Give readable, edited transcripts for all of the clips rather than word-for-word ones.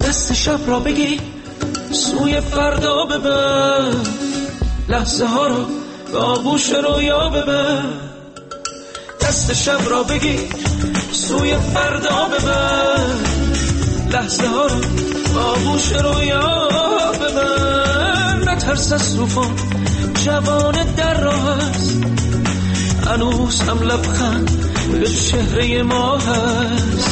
دست شب را بگیر سوی فردا ببر، لحظه ها رو به آغوش رویا ببر. دست شب را بگیر سوی فردا ببر، لحظه ها رو به آغوش رویا ببر. نترس از طوفان، جوان در راه است، هنوز هم لبخند به چهره ما هست.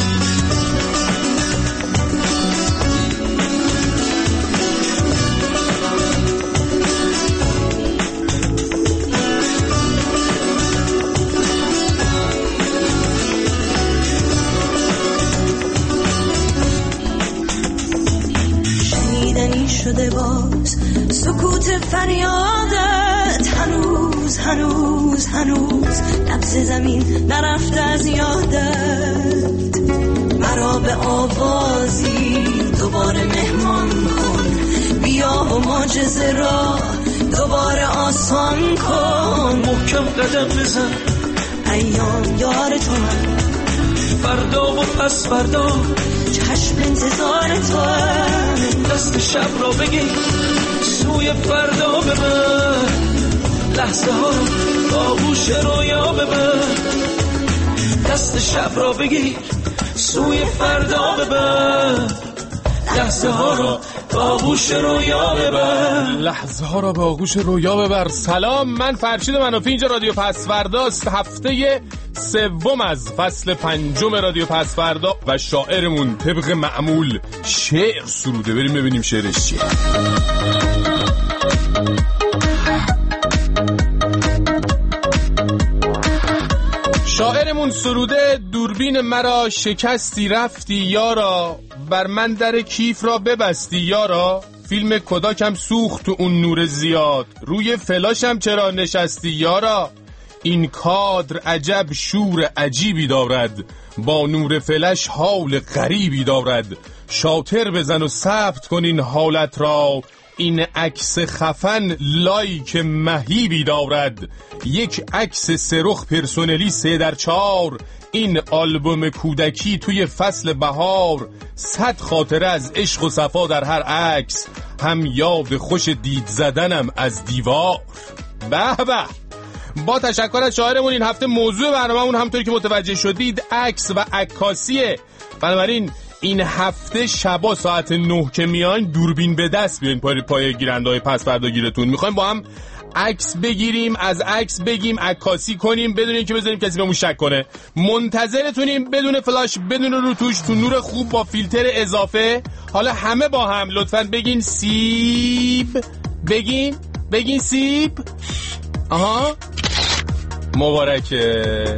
شنیدنی شده باز سکوت فریادت، هنوز هنوز هنوز لبز زمین نرفته از یادت. مرا به آوازی دوباره مهمان کن، بیا و معجزه را دوباره آسان کن. محکم قدم بزن، ایام یار تو هم، فردا و پس فردا چشم انتظار تو هم. دست شب را بگیر سوی فردا ببر، لحظه ها رو با آغوش رویا ببر. دست شب را بگیر سوی فردا ببر، لحظه ها رو با آغوش رویا ببر. لحظه ها رو با آغوش رویا ببر. سلام، من فرشید منافی، اینجا رادیو پسورداست. هفته سوم از فصل 5 رادیو پسوردا و شاعرمون طبق معمول شعر سروده. بریم ببینیم شعرش چیه. شاعرمون سروده: دوربین مرا شکستی رفتی یارا، بر من در کیف را ببستی یارا. فیلم کداکم سوخت تو اون نور زیاد، روی فلاشم چرا نشستی یارا. این کادر عجب شور عجیبی دارد، با نور فلش حال غریبی دارد. شاتر بزن و ثبت کن این حالت را، این عکس خفن لایک مهیبی دارد. یک عکس سرخ پرسونلی 3x4، این آلبوم کودکی توی فصل بهار. 100 خاطره از عشق و صفا در هر عکس، هم یاد خوش دید زدنم از دیوار. به به. با تشکر از شاعرمون، این هفته موضوع برنامه‌مون همونطوری که متوجه شدید عکس و عکاسیه. بنابراین این هفته شبا ساعت 9 که میاین دوربین به دست بیاین پای گیرنده‌های پسورداگیرتون. میخوایم با هم عکس بگیریم، از عکس بگیم، عکاسی کنیم بدون اینکه بذاریم کسی بهمون شک کنه. منتظرتونیم، بدون فلاش، بدون روتوش، تو نور خوب با فیلتر اضافه. حالا همه با هم لطفاً بگین سیب. بگین سیب. آها، مبارکه.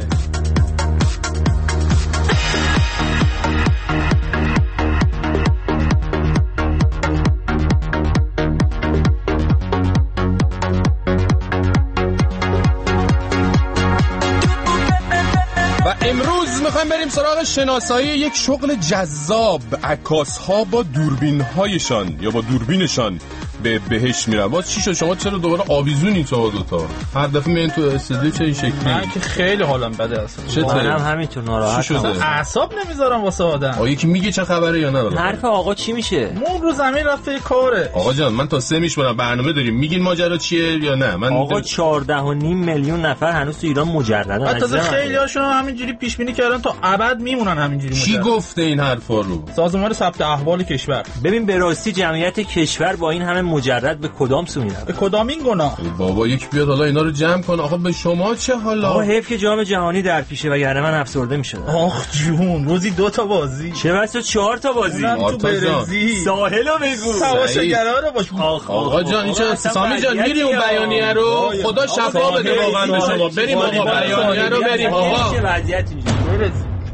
و امروز میخوایم بریم سراغ شناسایی یک شغل جذاب. عکاس‌ها با دوربین‌هایشان یا با دوربینشان به بهش میرن. باز چی شد؟ شما چرا دوباره آویزونی تو دوتا؟ هر دفعه میان تو استودیو چه این شکلی؟ من که خیلی حالم بده اصلا. چطوره؟ منم همینطور ناراحتم. اعصاب نمیذارم واسه آدم. آقا یکی میگه چه خبره یا نه؟ حرف آقا چی میشه؟ مون رو زمین رفته کاره. آقا جان من تا 3 میشمونم، برنامه داریم، میگین ماجرا چیه یا نه؟ من آقا 14.5 میلیون نفر هنوز تو ایران مجردن. البته خیلی هاشون همینجوری پیش بینی کردن تا ابد میمونن همینجوری مجرد. کی گفته این حرفا رو؟ سازمان ثبت احوال کشور. ببین به راستی جمعیت کشور با این همه مجرد به کدام سو میره؟ به کدام این گناه؟ بابا یک بیاد حالا اینا رو جمع کن. آقا به شما چه حالا؟ آقا حیف که جام جهانی در پیشه وگرنه من افسرده میشدم. آخ جون، روزی 2 تا بازی، چه بسا 4 تا بازی. تو برزی ساحلو بگو، تماشاگرا رو باش. آقا جان این چه سامی جان میری اون بیانیه رو؟ خدا شفا بده واقعا به شما. بریم آقا بیانیه رو بریم. آقا چه وضعیت اینجوری؟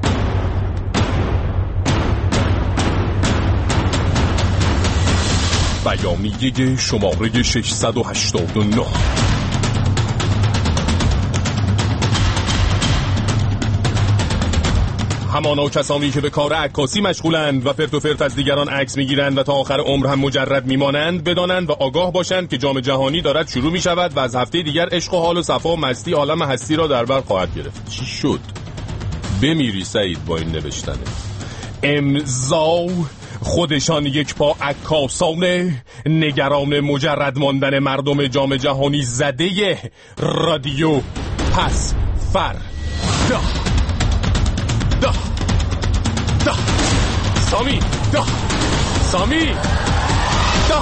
بیانیه شماره 689. همانا کسانی که به کار عکاسی مشغولند و فرت و فرت از دیگران عکس میگیرند و تا آخر عمر هم مجرد میمانند، بدانند و آگاه باشند که جام جهانی دارد شروع میشود و از هفته دیگر عشق و حال و صفا و مستی عالم هستی را در بر خواهد گرفت. چی شد؟ بمیری سعید با این نوشتنه. امضا خودشان یک پا عکاسانه، نگران مجرد ماندن مردم جام جهانی زده رادیو پس فر دا سامی دا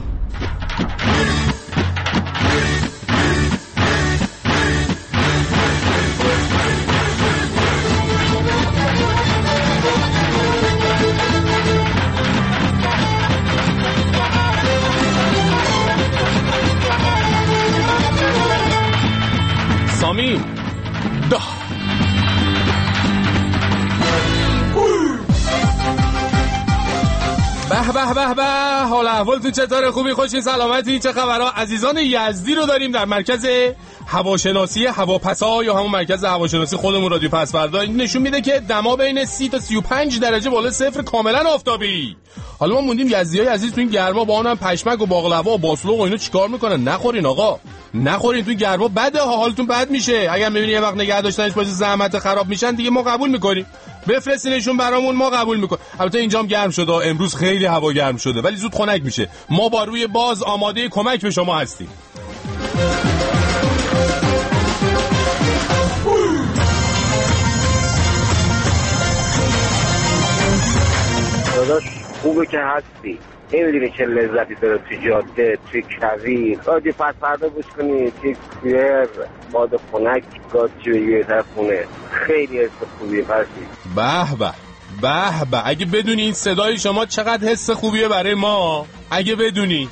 سامی دا به حال احوالتون چطوره؟ خوبی؟ خوشی؟ سلامتی؟ چه خبرها؟ عزیزان یزدی رو داریم در مرکز هواشناسی هواپسا یا همون مرکز هواشناسی خودمون رادیو پس‌فردا. این نشون میده که دما بین 30 تا 35 درجه بالا صفر کاملا آفتابی. حالا ما موندیم یزدیای عزیز تو این گرما با اونم پشمک و باقلوا و باسلوق و اینو چیکار میکنن؟ نخورین آقا، نخورین، تو گرما بده، حالتون بد میشه. اگر میبینی یه وقت نگه داشتنش باشه زحمت خراب میشن دیگه ما قبول میکنیم، بفرستینشون برامون، ما قبول میکنیم. البته اینجام گرم شده، امروز خیلی هوا گرم شده ولی زود خنک میشه. ما با روی باز آماده کمک به شما هستیم. داداش خوبه که هستی، نمیدونی چه لذتی داره تو جاده، تو کویر رادیو پس‌فردا گوش کنی، تو کویر باد خنک گاچی بگیری طرف خونه، خیلی حس خوبیه. فرشی به اگه بدونی این صدای شما چقدر حس خوبیه برای ما، اگه بدونی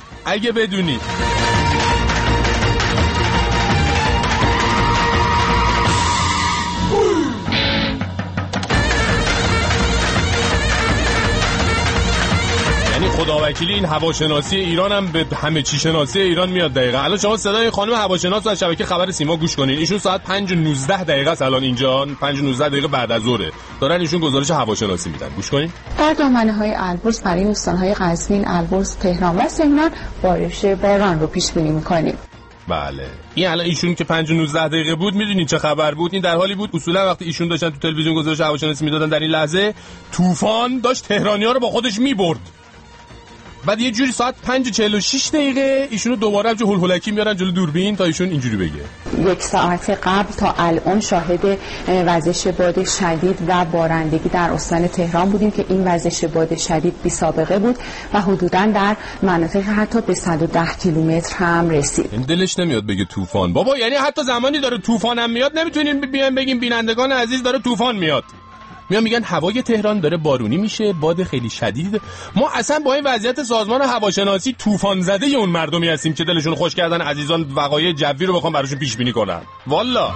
خداوکیلی این هواشناسی ایران هم به همه چی شناسی ایران میاد. دقیقاً الان شما صدای این خانم هواشناس از شبکه خبر سیما گوش کنین. ایشون ساعت 5:19 است الان اینجا، 5:19 بعد از ظهره دارن ایشون گزارش هواشناسی میدن. گوش کنین. در دامنه‌های البرز برای استان‌های قزوین، البرز، تهران و تهران بارش باران رو پیش بینی می‌کنیم. بله این الان ایشون که 5:19 بود میدونین چه خبر بود؟ این در حالی بود اصولا وقتی ایشون داشتن تو تلویزیون گزارش هواشناسی میدادن در این لحظه طوفان داشت تهرانی‌ها رو با خودش میبرد. بعد یه جوری ساعت 5:46 ایشونو دوباره جو هولکی میارن جلو دوربین تا ایشون اینجوری بگه. 1 ساعت قبل تا الان شاهد وزش باد شدید و بارندگی در استان تهران بودیم که این وزش باد شدید بی سابقه بود و حدوداً در مناطق حتی به 110 کیلومتر هم رسید. این دلش نمیاد بگه طوفان. بابا یعنی حتی زمانی داره طوفان هم میاد نمیتونیم بیایم بگیم بینندگان عزیز داره طوفان میاد. میگن هوای تهران داره بارونی میشه، باد خیلی شدید. ما اصلا با این وضعیت سازمان هواشناسی طوفان زده اون مردمی هستیم که دلشون خوش کردن عزیزان وقایع جوی رو بخوام براشون پیش بینی کنن. والا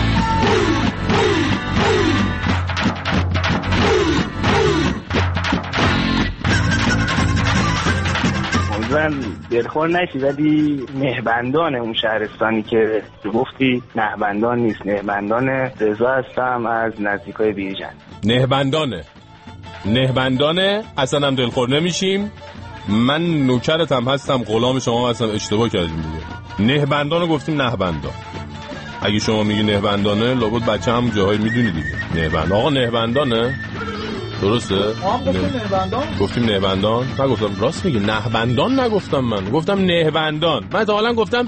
امیدوارم دلخور نشی، ولی نهبندان اون شهرستانی که گفتی نهبندان نیست، نهبندان رضا هستم از نزدیکای بیژن. نهبندانه اصلا هم دلخور نمیشیم. من نوکرتم هستم، غلام شما هستم، اشتباه کردیم دیگه. نهبندانو گفتیم نهبندان. اگه شما میگی نهبندانه لابد بچه هم جاهای میدونی دیگه. آقا نهبندانه درسته؟ گفتیم نهبندان؟ نگفتم، راست میگی نهبندان نگفتم، من گفتم نهبندان. من تا حالا گفتم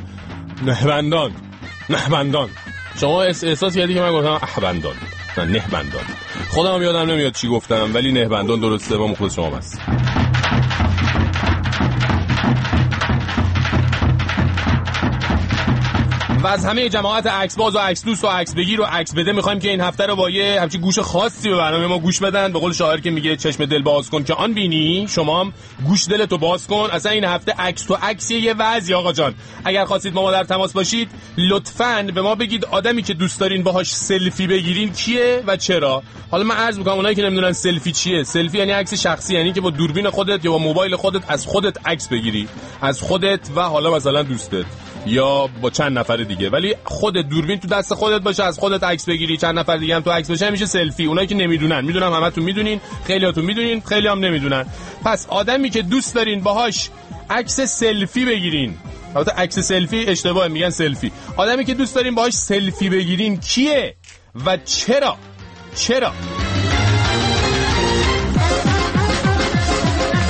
نهبندان. شما احساس کردی که من گفتم احبندان، نه نهبندان. خودم یادم نمیاد چی گفتم ولی نهبندان درسته و مخلص شما هست. و از همه جماعت عکس باز و عکس دوست و عکس بگیر و عکس بده میخوایم که این هفته رو با یه همچین گوش خاصی به برنامه ما گوش بدن. به قول شاعر که میگه چشم دل باز کن که آن بینی، شما هم گوش دلتو باز کن. اصلا این هفته عکس تو عکس یه وضعی آقا جان. اگر خواستید با ما در تماس باشید لطفاً به ما بگید آدمی که دوست دارین باهاش سلفی بگیرین کیه و چرا. حالا من عرض میکنم اونایی که نمیدونن سلفی چیه، سلفی یعنی عکس شخصی، یعنی که با دوربین خودت یا با موبایل خودت از خودت عکس بگیری، از خودت و حالا مثلا دوستت یا با چند نفر دیگه، ولی خودت دوربین تو دست خودت باشه، از خودت عکس بگیری، چند نفر دیگه هم تو عکس باشه، میشه سلفی. اونایی که نمیدونن، میدونم همتون میدونین، خیلیاتون میدونین، خیلی هم نمیدونن. پس آدمی که دوست دارین باهاش عکس سلفی بگیرین، البته عکس سلفی اشتباهه، میگن سلفی. آدمی که دوست دارین باهاش سلفی بگیرین کیه و چرا؟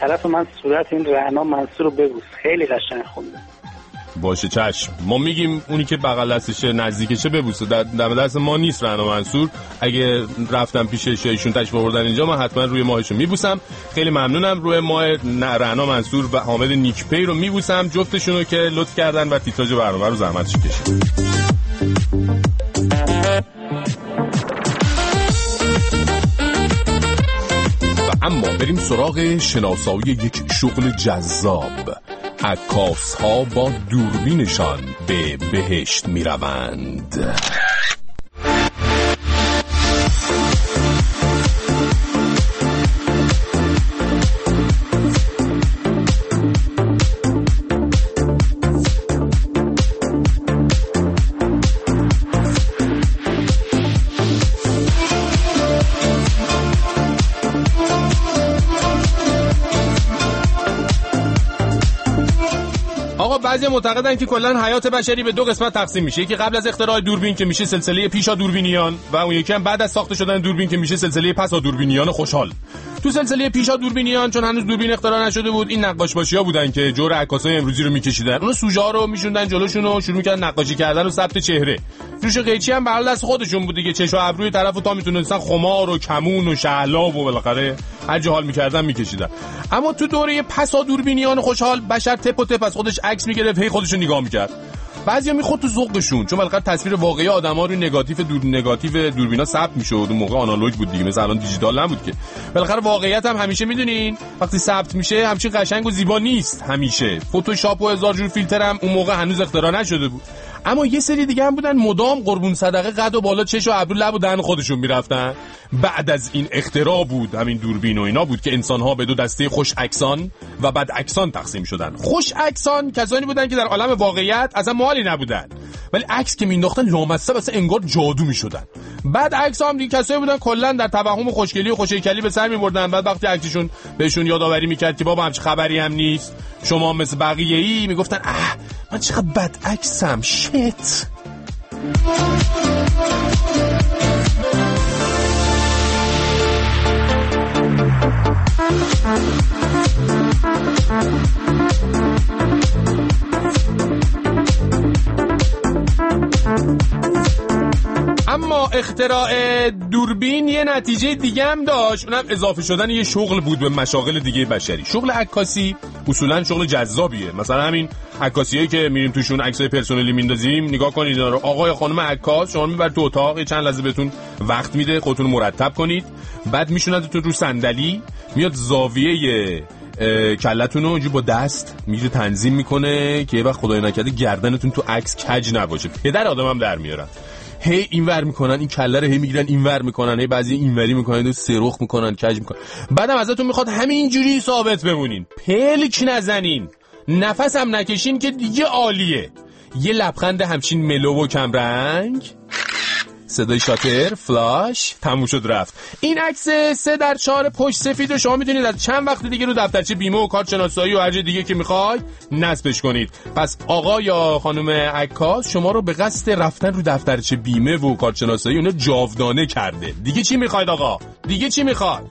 طرف من صورت این رعنا منصور رو ببوس، خیلی قشنگ خونده. باشه چشم، ما میگیم اونی که بغل دستشه نزدیکشه ببوسه، در دست ما نیست رعنا منصور. اگه رفتم پیشش ایشون تشریف آوردن اینجا من حتما روی ماهشون میبوسم. خیلی ممنونم، روی ماه رعنا منصور و حامد نیکپی رو میبوسم، جفتشون رو که لطف کردن و تیتراژ برنامه رو زحمتش کشیدن. و اما بریم سراغ شناسایی یک شغل جذاب. عکاس ها با دوربینشان به بهشت می روند. بعضی معتقدن که کلا حیات بشری به دو قسمت تقسیم میشه، یکی قبل از اختراع دوربین که میشه سلسله پیشا دوربینیان و اون یکی هم بعد از ساخته شدن دوربین که میشه سلسله پسا دوربینیان خوشحال. تو سلسله پیشا دوربینیان چون هنوز دوربین اختراع نشده بود، این نقاشباشی‌ها بودن که جور عکاسای امروزی رو میکشیدن. اون سوژه‌ها رو میشوندن جلوشون و شروع می‌کردن نقاشی کردن و ثبت چهره. روش قیچی هم به حال دست خودشون بود دیگه، چشم و ابروی طرفو تا میتونستن خمار و کمون و شعلاب و بالاخره هر جا حال می‌کردن میکشیدن. اما تو دوره پسا دوربینیان خوشحال بشر تپ و تپ از خودش عکس می‌گرفت، هی خودش رو نگاه می‌کرد. بعضیا میخواد تو ذوقشون، چون بالاخره تصویر واقعی آدما روی نگاتیو دوربینا ثبت میشد. اون موقع آنالوگ بود دیگه، مثل الان دیجیتال نبود که. بالاخره واقعیت هم همیشه میدونین وقتی ثبت میشه همچین قشنگ و زیبا نیست. همیشه فتوشاپ و هزار جور فیلتر هم اون موقع هنوز اختراع نشده بود. اما یه سری دیگه هم بودن مدام قربون صدقه قد و بالا چش و ابرو لب و دهن خودشون میرفتن. بعد از این اختراع بود، همین دوربین و اینا بود که انسان‌ها به دو دسته خوش عکسان و بد عکسان تقسیم شدن. خوش عکسان کسانی بودن که در عالم واقعیت اصلا مالی نبودن، ولی عکس که مینداختن لامصب اصلا انگار جادو میشدن. بعد عکس هم دیگه کسایی بودن کلا در توهم خوشگلی و خوشهیکلی به سر میبردن. بعد وقتی عکسشون بهشون یادآوری میکرد که بابا همچین خبری هم نیست، شما مثل بقیه‌ای، میگفتن من چقدر بد عکسم، شت. اما اختراع دوربین یه نتیجه دیگه هم داشت، اونم اضافه شدن یه شغل بود به مشاغل دیگه بشری. شغل عکاسی اصولا شغل جذابیه. مثلا همین عکاسیایی که میریم توشون عکسای پرسنلی میندازیم، نگاه کنید اینا رو. آقای خانم عکاس شما میبرید تو اتاق، یه چند لحظه بهتون وقت میده خودتون مرتب کنید، بعد میشوندتون رو صندلی، میاد زاویه کلتون رو اینجوری با دست میگیره تنظیم میکنه که یه وقت خدای نکرده گردنتون تو عکس کج نباشه. پدر آدمم در میارن، هی اینور میکنن این کله رو، هی میگیرن اینور میکنن، هی بعضی اینوری میکنن، سرخ میکنن، کج میکنن. بعدم ازتون میخواد همینجوری ثابت بمونین، پلک نزنین، نفس هم نکشین که دیگه عالیه. یه لبخند همچین ملو و کم رنگ، صدای شاتر، فلاش، تموم شد رفت. این عکس 3x4 پشت سفید رو شما میتونید از چند وقت دیگه رو دفترچه بیمه و کارت شناسایی و هر جای دیگه که میخواید نصبش کنید. پس آقا یا خانم عکاس شما رو به قصد رفتن رو دفترچه بیمه و کارت شناسایی اونا جاودانه کرده. دیگه چی میخواید آقا؟ دیگه چی میخواد؟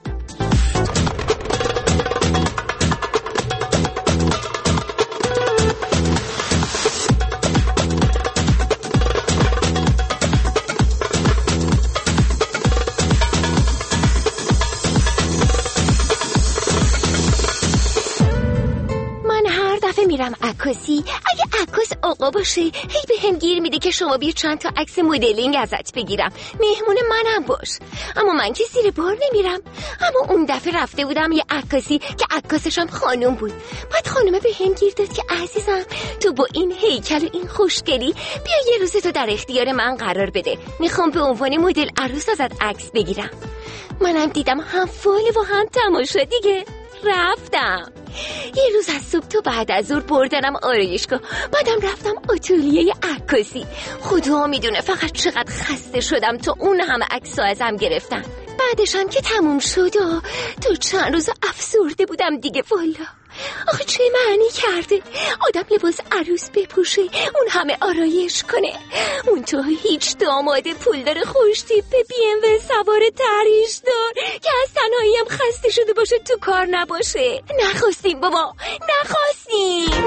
میرم عکاسی، اگه عکاس آقا باشه هی به هم گیر میده که شما بیا چند تا عکس مدلینگ ازت بگیرم، مهمون منم باش. اما من که زیر بار نمیرم. اما اون دفعه رفته بودم یه عکاسی که عکاسشم خانم بود. بعد خانومه به هم گیر داد که عزیزم تو با این هیکل و این خوشگلی بیا یه روز تو در اختیار من قرار بده، میخوام به عنوان مدل عروس ازت عکس بگیرم. منم دیدم هم فال و هم تماشا دیگه، رفتم. یه روز از صبح تو بعد از ظهر بردنم آرایشگاه، بعدم رفتم آتلیه عکاسی. خدا میدونه فقط چقدر خسته شدم تا اون همه عکس‌ها ازم گرفتن. بعدشم که تموم شد تو چند روز افسرده بودم دیگه. والا آخه چه معنی کرده آدم لباس عروس بپوشه، اون همه آرایش کنه، اون تو هیچ داماد پولدار خوشتیپ BMW سوار تریش دار که از تنهایی هم خسته شده باشه تو کار نباشه. نخواستیم بابا، نخواستیم.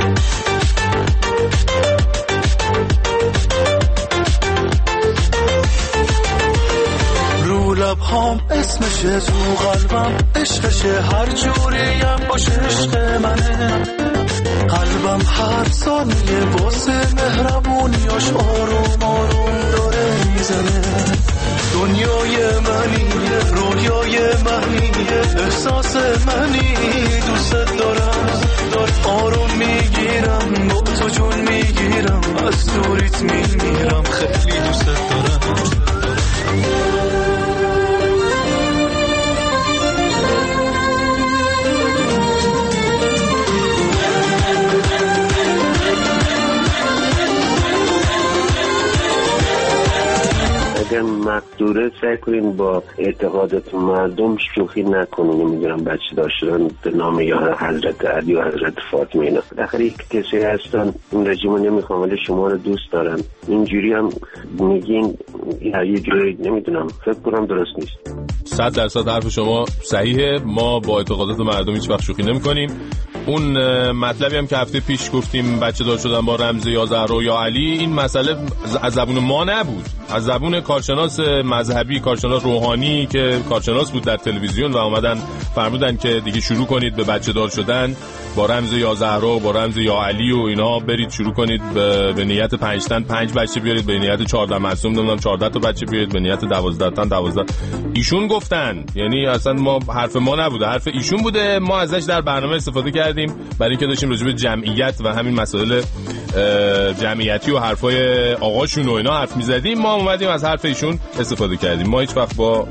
رو لبهام اسمشه، تو قلبم عشقشه، هر جوریم باشه عشق منه. قلبم هر ثانیه واسه مهربونیاش آروم آروم داره میزنه. دنیای منی، رویای منی، احساس منی، دوست دارم، آروم میگیرم، با تو جون میگیرم، از دوریت میمیرم، خیلی دوست دارم. اگر مقدوره سعی کنین با اعتقادات مردم شوخی نکنین. نمیدونم بچه داشتن به نام یا حضرت علی و حضرت فاطمه اینا. بالاخره یک کسی هستن این رژیمو نمیخوام ولی شما رو دوست دارن. اینجوری هم میگین یا یه جوری نمیدونم، فکر کنم درست نیست. 100% حرف شما صحیحه. ما با اعتقادات مردم هیچ وقت شوخی نمی‌کنیم. اون مطلبی هم که هفته پیش گفتیم بچه دار شدن با رمز یا زهرا یا علی، این مسئله از زبون ما نبود، از زبون کارشناس مذهبی، کارشناس روحانی که کارشناس بود در تلویزیون و اومدن فرمودن که دیگه شروع کنید به بچه دار شدن با رمز یا زهرا و با رمز یا علی و اینا، برید شروع کنید به نیت 5 تن 5 بچه بیارید، به نیت 14 معصوم نمیدونم 14 تا بچه بیارید، به نیت 12 تن 12. ایشون گفتن، یعنی اصلا ما حرف ما نبوده، حرف ایشون بوده. ما ازش در برنامه استفاده کردیم برای اینکه داشتیم راجع به جمعیت و همین مسائل جمعیتی و حرفای آقاشون و اینا حرف می‌زدیم. ما اومدیم از حرف ایشون استفاده کردیم. ما هیچ وقت با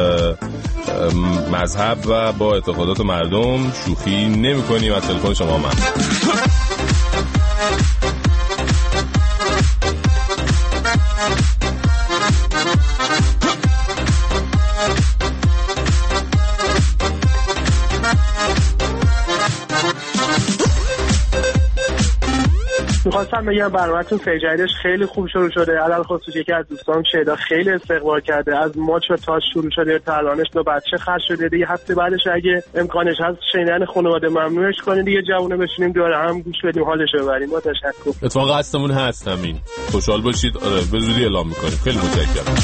مذهب و با اعتقادات مردم شوخی نمی‌کنیم. از تلفن شما من می‌خواستم بگم برنامه‌تون سیجایدش خیلی خوب شروع شده. علل خصوص یکی از دوستان شیدا خیلی استقبال کرده، از ماچ و تاش شروع شده تا الانش 2 بچه خرج شده. دیگه هفته بعدش اگه امکانش هست شنیدن خانواده ممنوعش کنین دیگه، جوونه بشینیم دور هم گوش بدیم حالش رو ببریم. با تشکر. اتفاقا قصدمون هست همین. خوشحال باشید. آره به زودی اعلام می‌کنیم. خیلی متشکرم.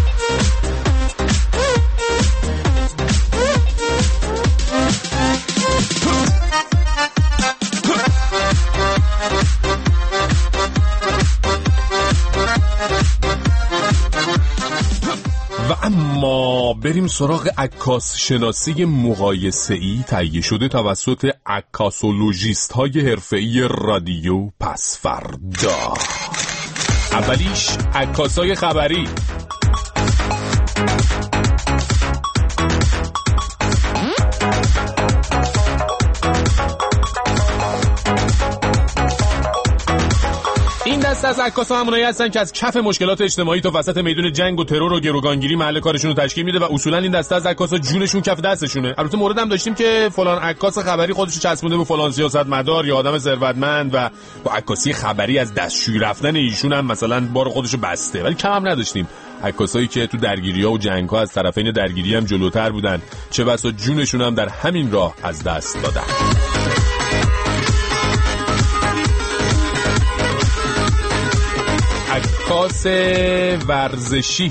و اما بریم سراغ عکاس شناسی مقایسه‌ای تهیه شده توسط عکاسولوژیست های حرفه‌ای رادیو پسفردا. اولیش عکاسای خبری. این دست از عکاسا همونایی هستن که از کف مشکلات اجتماعی تا وسط میدون جنگ و ترور و گروگانگیری محل کارشون رو تشکیل میده و اصولا این دسته از عکاسا جونشون کف دستشونه. البته مورد هم داشتیم که فلان عکاس خبری خودش چسبونده به فلان سیاستمدار یا آدم ثروتمند و با عکاسی خبری از دستشویی رفتن ایشون هم مثلا بار خودشو بسته. ولی کم هم نداشتیم عکاسایی که تو درگیری‌ها و جنگ‌ها از طرفین درگیری هم جلوتر بودن، چه بسا جونشون هم در همین راه از دست دادن. عکاس ورزشی.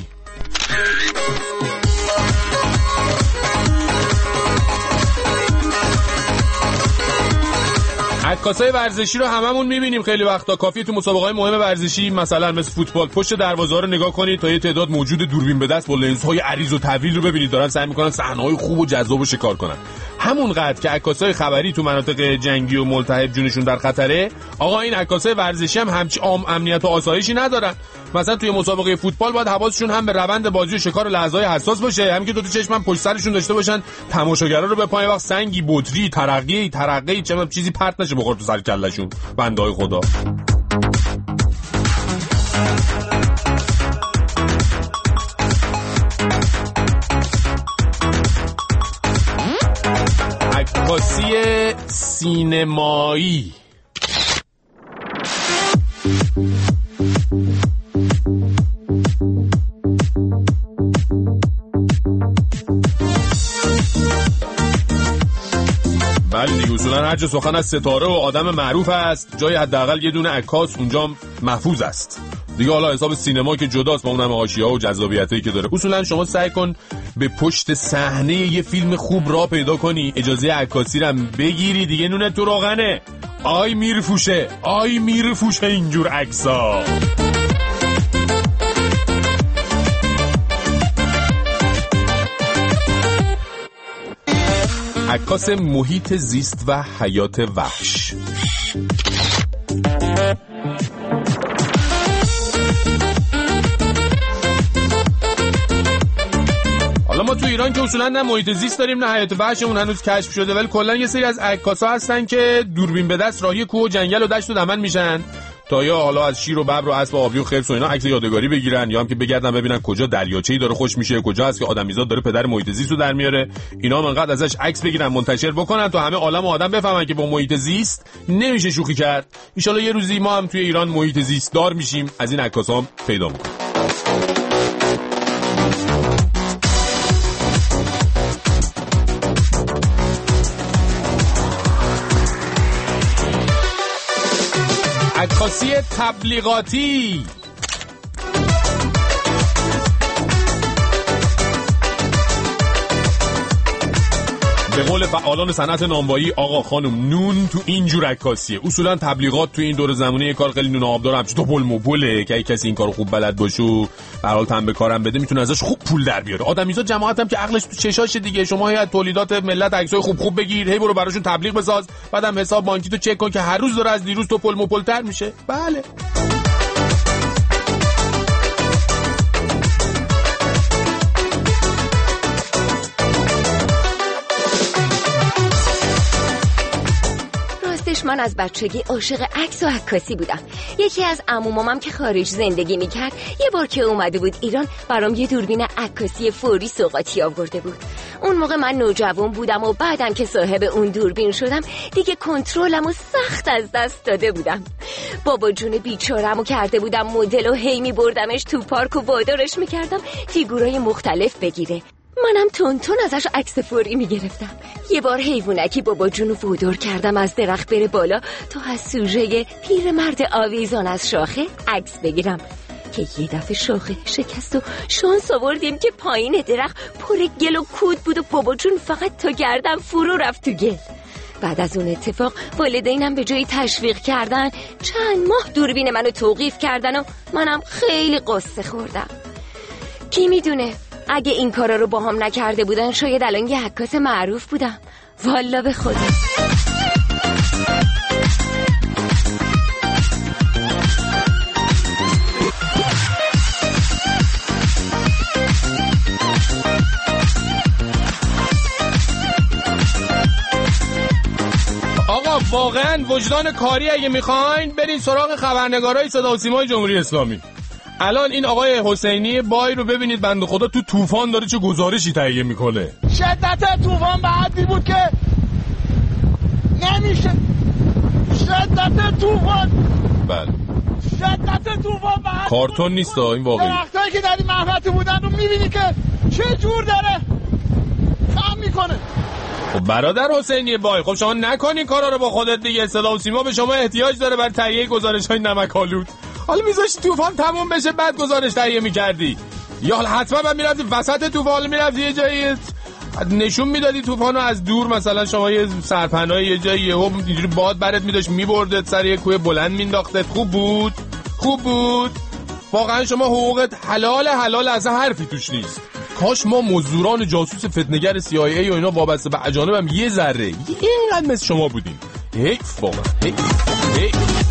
عکاسای ورزشی رو هممون می‌بینیم خیلی وقتا. کافیه تو مسابقه‌های مهم ورزشی مثلا مثل فوتبال پشت دروازه‌ها رو نگاه کنید تا یه تعداد موجود دوربین به دست با لنزهای عریض و طویل رو ببینید دارن سعی می‌کنن صحنه‌های خوب و جذاب رو شکار کنن. همونقدر که عکاسای خبری تو مناطق جنگی و ملتهب جونشون در خطره، آقا این عکاسای ورزشی هم همچین امنیت و آسایشی ندارن. مثلا توی مسابقه فوتبال باید حواسشون هم به روند بازی و شکار لحظه‌های حساس باشه، همین که دو تا چشم پشت سرشون داشته باشن، تماشاگرا رو به پای وقت سنگی، بطری، ترقی چیزی پرت نشه بخوره تو سر کلهشون. بنده‌های خدا. عکاسی سینمایی. بله دیگه، اصولا هر جا سخن از ستاره و آدم معروف است جای حداقل یه دونه عکاس اونجا محفوظ است دیگه. حالا حساب سینما که جداست با اونم حاشیه‌ها و جذابیتایی که داره. اصولا شما سعی کن به پشت صحنه یه فیلم خوب راه پیدا کنی، اجازه عکاسی رو بگیری دیگه. نونه تو روغنه. آی میرفوشه اینجور عکسا. عکاس محیط زیست و حیات وحش. حالا ما تو ایران که اصولا نه محیط زیست داریم نه حیات وحشمون هنوز کشف شده، ولی کلا یه سری از عکاسا هستن که دوربین به دست راهی کوه و جنگل و دشت و دمن میشن تا یا حالا از شیر و ببر و اسب و آبی و خرس و اینا عکس یادگاری بگیرن، یا هم که بگردن ببینن کجا دریاچه‌ای داره خوش میشه، کجا هست که آدمیزاد داره پدر محیط زیست رو در میاره. اینا هم انقدر ازش عکس بگیرن منتشر بکنن تا همه عالم و آدم بفهمن که با محیط زیست نمیشه شوخی کرد. ان شاءالله یه روزی ما هم توی ایران محیط زیست دار میشیم، از این عکاسا هم پیدا میکنیم. عکاسی تبلیغاتی. به قول فعالان صنعت نانوایی آقا خانم نون تو اینجور عکاسیه. اصولا تبلیغات تو این دور زمانه یه کار خیلی نون آبدار همچه توپل موپله که اگه کسی این کارو خوب بلد باشه و به هر حال تن به کارم بده میتونه ازش خوب پول در بیاره. آدمیزاد جماعت هم که عقلش تو چشاشه دیگه. شما هی از تولیدات ملت عکسای خوب بگیر، هی برو براشون تبلیغ بساز، بعدم حساب بانکی تو چک کن که هر روز داره از دیروز توپل موپل‌تر میشه. بله من از بچگی عاشق عکس و عکاسی بودم. یکی از عمومامم که خارج زندگی میکرد یه بار که اومده بود ایران برام یه دوربین عکاسی فوری سوغاتی آورده بود. اون موقع من نوجوان بودم و بعدم که صاحب اون دوربین شدم دیگه کنترلمو سخت از دست داده بودم. بابا جون بیچاره‌مو کرده بودم مدل و هی میبردمش تو پارک و وادارش میکردم فیگورای مختلف بگیره. منم تون ازش عکس فوری میگرفتم. یه بار حیوانکی بابا جونو وادار کردم از درخت بره بالا تا از سوژه پیرمرد آویزان از شاخه عکس بگیرم که یه دفعه شاخه شکست و شانس آوردیم که پایین درخت پر گل و کود بود و بابا جون فقط تا گردن فرو رفت تو گل. بعد از اون اتفاق والدینم به جای تشویق کردن چند ماه دوربین منو توقیف کردن و منم خیلی قصه خوردم. کی میدونه اگه این کارا رو با هم نکرده بودن شاید الان یه عکاس معروف بودم. والا به خدا. آقا واقعا وجدان کاری اگه میخواین برین سراغ خبرنگارای صدا و سیمای جمهوری اسلامی. الان این آقای حسینی بای رو ببینید بنده خدا تو طوفان داره چه گزارشی تهیه میکنه. شدت طوفان به حدی بود که نمیشه. شدت طوفان بله شدت طوفان به حدی کارتون نیست این واقعی. درختایی که در این محوطه بودن رو میبینی که چه جور داره خم میکنه. خب برادر حسینی بای خب شما نکنین کارا رو با خودت دیگه. صدا و سیما به شما احتیاج داره برای تهیه گزارش‌های نمک‌آلود. حالا میذاشتی طوفان تموم بشه بعد گزارش تهیه میکردی، یا حالا حتما بعد میرفتی وسط طوفان میرفتی یه جایی نشون میدادی طوفانو از دور، مثلا شما یه سرپناه یه جایی یهو اینجوری باد برات میداشت میبردت سر یه کوه بلند مینداختت. خوب بود واقعا. شما حقوقت حلال از حرفی توش نیست. کاش ما مزدوران جاسوس فتنه‌گر CIA و اینا وابسته به اجانبم یه ذره اینقدر مثل شما بودیم. حیف واقعا حیف.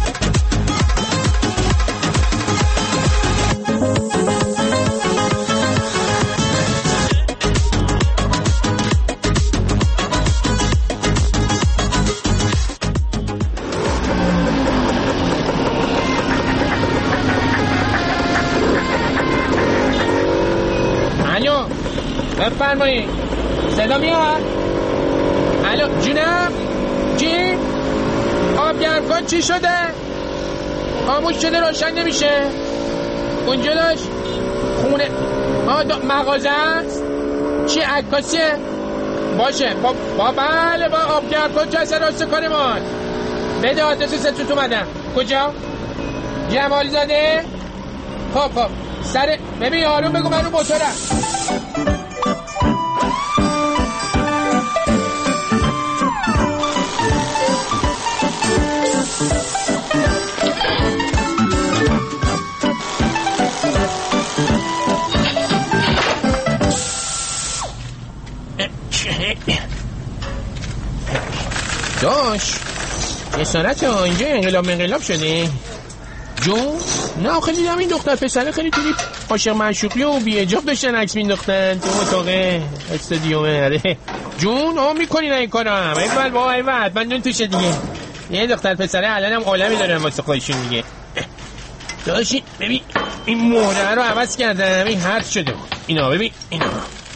بفرمایید صدا میاد؟ الو جونم؟ چی؟ آب گرمکن چی شده؟ خاموش شده روشن نمیشه؟ اونجا داشت خونه مغازه است؟ چی عکاسیه؟ باشه با بله با آبگردها کسر راست کارمان. بده آدرس ستوت اومدم. کجا؟ جمال زاده؟ خب سر ببین آروم بگو من رو موتورم. داش اسارت اینجا انقلاب شده جون؟ نه آخه دیدم این دختر پسره خیلی توی عاشق معشوقی و بی اجاب داشتن عکس مینداختن تو اتاق استادیومه. جون میکنین این کارم ایول بابا ایول من دون توشه دیگه. یه دختر پسره الان هم عالمی دارن واسه خودشون دیگه. داشی ببین این مهره رو عوض کردم این هرد شده بود. اینا ببین اینا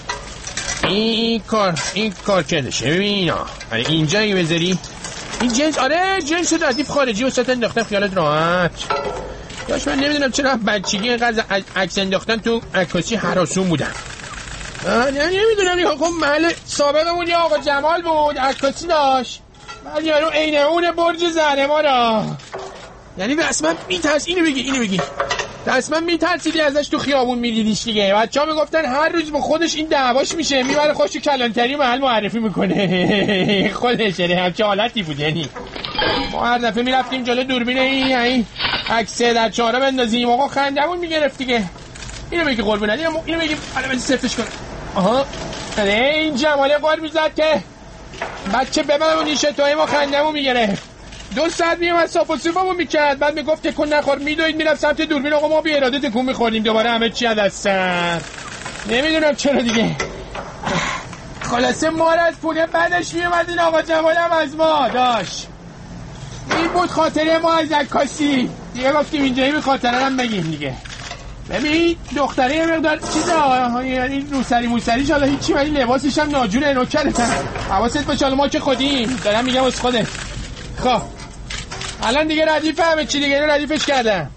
این کار کردشه. ببین اینا اینجایی بذاری این جنس. آره جنس ردیف خارجی وسط انداختن خیالت راحت. داشت من نمیدونم چرا بچگی اینقدر عکس انداختن تو عکاسی هراسون بودن. نمیدونم یا خب محل سابقمون یا آقا جمال بود عکاسی داشت بعد یارو عین اون برج زهرما را. یعنی رسما میترس اینو بگی رسما میترسیدی ازش تو خیابون میدیدیش دیگه. بچه‌ها میگفتن هر روز با خودش این دعواش میشه میبره خوشو کلانتری محل معرفی میکنه. خودش همچه حالتی بود. یعنی ما هر دفعه میرفتیم جلو دوربین این عکس در چهارم بندازیم آقا خندمون میگرفت دیگه. اینو بگی قربونه اینو بگی حالا بذار صفرش کنم. آها این جماله قول میزد که بچه ببرم نیشه توی ما خندمون میگرفت. 2 ساعت میومد صاف و صوفمون میکرد بعد میگفت تکون نخور میدوید میرفت سمت دوربین آقا ما بی اراده تکون میخوریم دوباره همه چی از دستم. نمیدونم چرا دیگه. خلاصه ما از پونه بعدش میومد این آقا جمال هم از ما داشت. این بود خاطره ما از عکاسی دیگه. گفتیم اینجایی به خاطره هم بگیم دیگه. ببین دختره یه مقدار چیزا این روسری موسریش حالا هیچی ولی لباسش هم ناجوره نوکرتن. حواست باشه حالا ما که خودیم دارم میگم از خودت. خب الان دیگه ردیف همه چی دیگه اینو ردیفش کردم.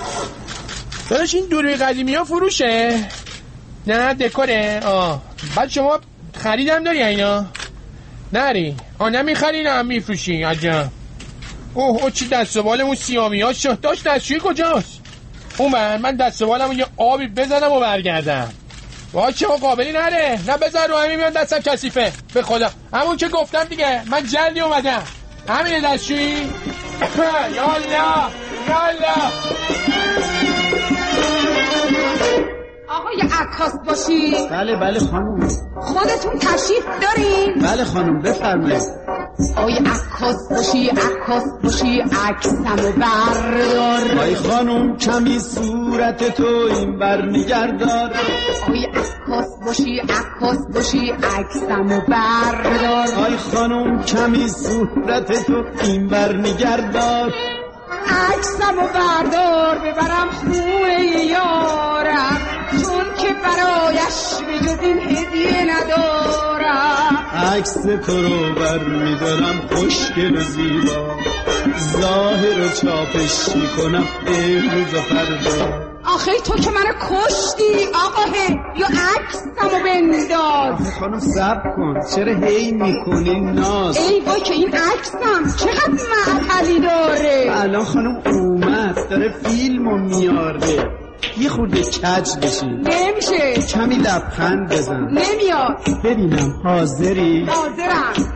داداش این دوربین قدیمی ها فروشه؟ نه دکوره. بعد شما خریدم داری اینا؟ نری؟ نمیخری نه هم میفروشی. عجب. اوه چی دست و بالمون سیامی ها شد. داشت دستشویی کجاست؟ من دست و بالمون یه آبی بزنم و برگردم. وای چه قابلی نره. نه بزن رو همین میان دستم کثیفه به خدا. همون که گفتم دیگه من جلدی اومدم. همینه دستشویی؟ یالا آقای عکاس باشی؟ بله خانم. خودتون تشریف دارین؟ بله خانم بفرمایید. آقای عکاس باشی عکسمو بردار. آقای خانم کمی صورت تو این بر نگردار. آقای عکاس باشی عکسمو بردار. آقای خانم کمی صورت تو این بر نگردار. عکسمو بردار ببرم خونه یارم چون که برایش به جز این هدیه ندارم. عکس تو رو بر میدارم خوشگل و زیبا ظاهر و چاپشی کنم امروز و فردا. آخه تو که منو کشتی آقاه یا عکسمو بنداز. خانم صبر کن چرا هی میکنی ناز؟ ای وای که این عکسم چقدر معطلی داره. الان خانم اومد داره فیلمو میاره. یه خورده کج بشی. نمیشه. کمی لبخند بزن. نمیاد. ببینم حاضری؟ حاضرم.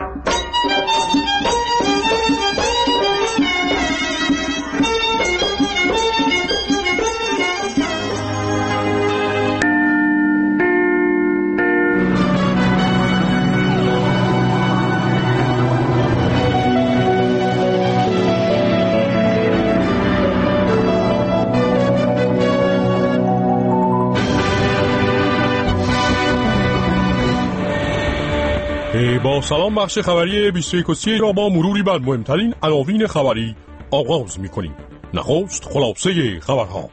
با سلام بخش خبری 21 را با مروری بر مهمترین عناوین خبری آغاز می‌کنیم. نخست خلاصه خبرها.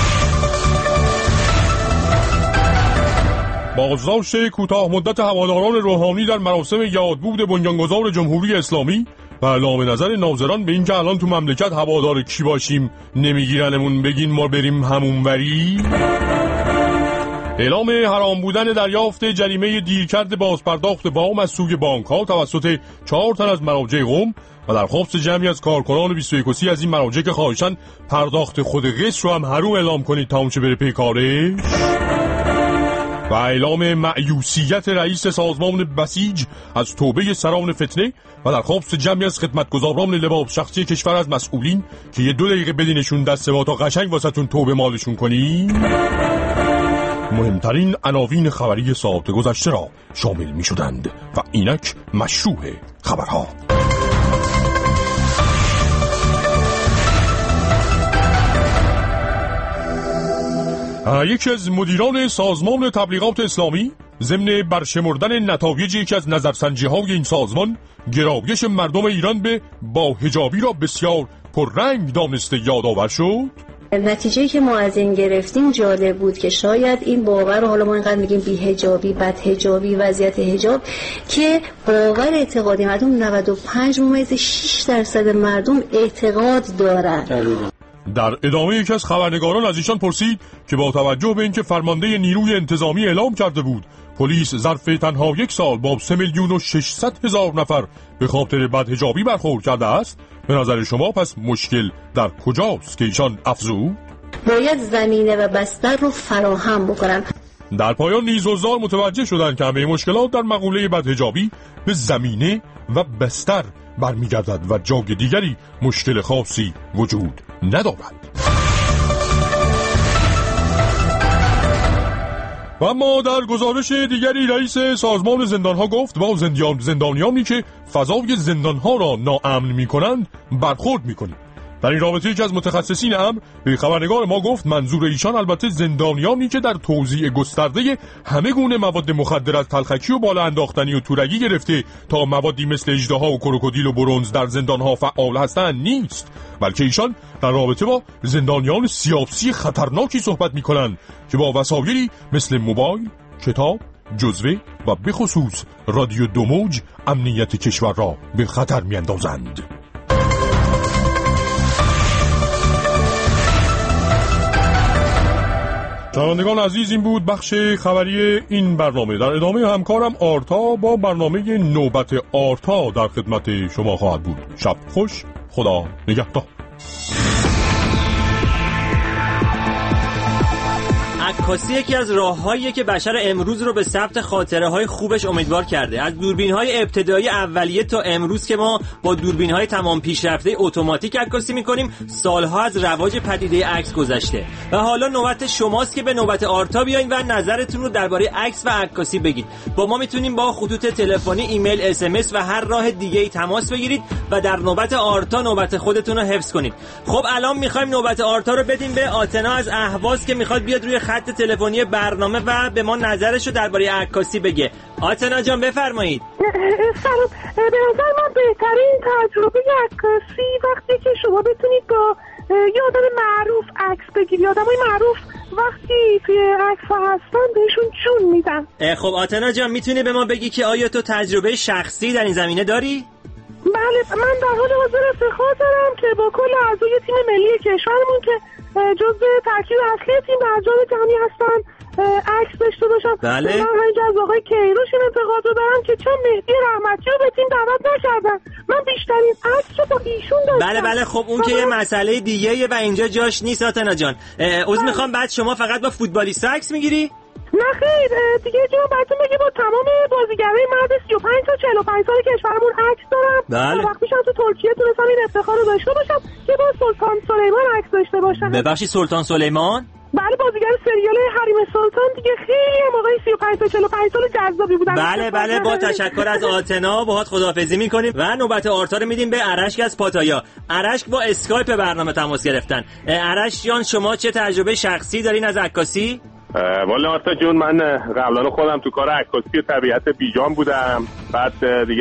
بازداشت کوتاه مدت هواداران روحانی در مراسم یادبود بنیانگذار جمهوری اسلامی و اعلام نظر ناظران به اینکه الان تو مملکت هوادار کی باشیم نمیگیرنمون بگین ما بریم همونوری. اعلام حرام بودن دریافت جریمه دیرکرد بازپرداخت وام از سوی بانک‌ها توسط 4 تن از مراجع قم و در خبث جمعی از کارکنان 21 از این مراجع که خواهشاً پرداخت خود قسط رو هم حروم اعلام کنید تا اونچه بره پی کارش. و اعلام مأیوسیت رئیس سازمان بسیج از توبه سران فتنه و در خبث جمعی از خدمتگزاران لباس شخصی کشور از مسئولین که یه 2 دقیقه بدینشون دست با تا قشنگ واسهتون توبه مالشون کنی. مهمترین عناوین خبری ساعت گذشته را شامل می شدند و اینک مشروع خبرها. یکی از مدیران سازمان تبلیغات اسلامی ضمن برشمردن نتایج یکی از نظرسنجی‌های این سازمان گرایش مردم ایران به با حجابی را بسیار پررنگ دانسته یادآور شد. نتیجه‌ای که ما از این گرفتیم جالب بود که شاید این باور، حالا ما اینقدر میگیم بی حجابی، بد حجابی، وضعیت حجاب، که باور اعتقادی مردم 95.6% مردم اعتقاد دارن. در ادامه یکی از خبرنگاران از ایشان پرسید که با توجه به اینکه فرمانده نیروی انتظامی اعلام کرده بود پلیس ظرف تنها 1 سال با 3,600,000 نفر به خاطر بدحجابی برخورد کرده است، به نظر شما پس مشکل در کجاست که ایشان افزود؟ باید زمینه و بستر رو فراهم بکنن. در پایان نیز حضار متوجه شدند که همه مشکلات در مقوله بدحجابی به زمینه و بستر برمیگردد و جای دیگری مشکل خاصی وجود ندارد. و اما در گزارش دیگری رئیس سازمان زندانها گفت با زندانیانی که فضای زندانها را ناامن می‌کنند برخورد می‌کنیم. در این رابطه یکی از متخصصین امر به خبرنگار ما گفت منظور ایشان البته زندانیانی که در توزیع گسترده همه گونه مواد مخدر از تلخکی و بالا انداختنی و تورگی گرفته تا موادی مثل اژدها و کروکودیل و برنز در زندانها فعال هستند نیست، بلکه ایشان در رابطه با زندانیان سیاسی خطرناکی صحبت می‌کنند که با وسایلی مثل موبایل، کتاب، جزوه و به خصوص رادیو 2 موج امنیت کشور را به خطر می‌اندازند. شنوندگان عزیز، این بود بخش خبری این برنامه. در ادامه همکارم آرتا با برنامه نوبت آرتا در خدمت شما خواهد بود. شب خوش، خدا نگهدار. عکاسی یکی از راه‌هاییه که بشر امروز رو به ثبت خاطره‌های خوبش امیدوار کرده. از دوربین‌های ابتدایی اولیه تا امروز که ما با دوربین‌های تمام پیشرفته اتوماتیک عکاسی می‌کنیم، سال‌ها از رواج پدیده عکس گذشته و حالا نوبت شماست که به نوبت آرتا بیاین و نظرتون رو درباره عکس و عکاسی بگید. با ما میتونیم با خطوط تلفنی، ایمیل، SMS و هر راه دیگه‌ای تماس بگیرید و در نوبت آرتا نوبت خودتون رو حفظ کنید. خب الان می‌خوایم نوبت آرتا رو بدیم به آتنا از اهواز که می‌خواد بیاد روی خط تلفنی برنامه و به ما نظرش رو درباره عکاسی بگه. آتنا جان بفرمایید. سلام. به نظر من بهترین تجربه عکاسی وقتی که شما بتونید با یه آدم معروف عکس بگیری. آدمای معروف وقتی توی عکس هستن بهشون جون میدن. خب آتنا جان میتونی به ما بگی که آیا تو تجربه شخصی در این زمینه داری؟ بله، من در حال حاضر افتخار دارم که با کل اعضای تیم ملی کشورمون که جزء ترکیب اصلی تیم در جام جهانی هستن عکس داشته باشم. بله. من همینجا از آقای کیروش این انتقاد رو دارم که چون مهدی رحمتی رو به تیم دعوت نکردن، من بیشترین عکس رو با ایشون داشتم. بله خب اون که یه مسئله دیگه و اینجا جاش نیست آتنا جان. عذر میخوام، بعد شما فقط با فوتبالیست عکس میگیری؟ نه خیر، دیگه جا براتون بگه با تمام بازیگرای مرد 35 تا 45 سال کشورمون عکس دارم. بله. وقتیشم تو ترکیه تونستم این افتخار رو داشته باشم که با سلطان سلیمان عکس داشته باشم. ببخشید سلطان سلیمان؟ بله، بازیگر سریال حریم سلطان دیگه. خیلی هم آقای 35 تا 45 سال جذابی بودن. بله با تشکر از آتنا باهات خداحافظی میکنیم و نوبت آرتا رو میدیم به ارشک از پاتایا. ارشک با اسکایپ برنامه تماس گرفتن. ارشک جان شما چه تجربه شخصی دارین از عکاسی؟ والا آرتا جون، من قبلا خودم تو کار عکاسی و طبیعت بیجان بودم، بعد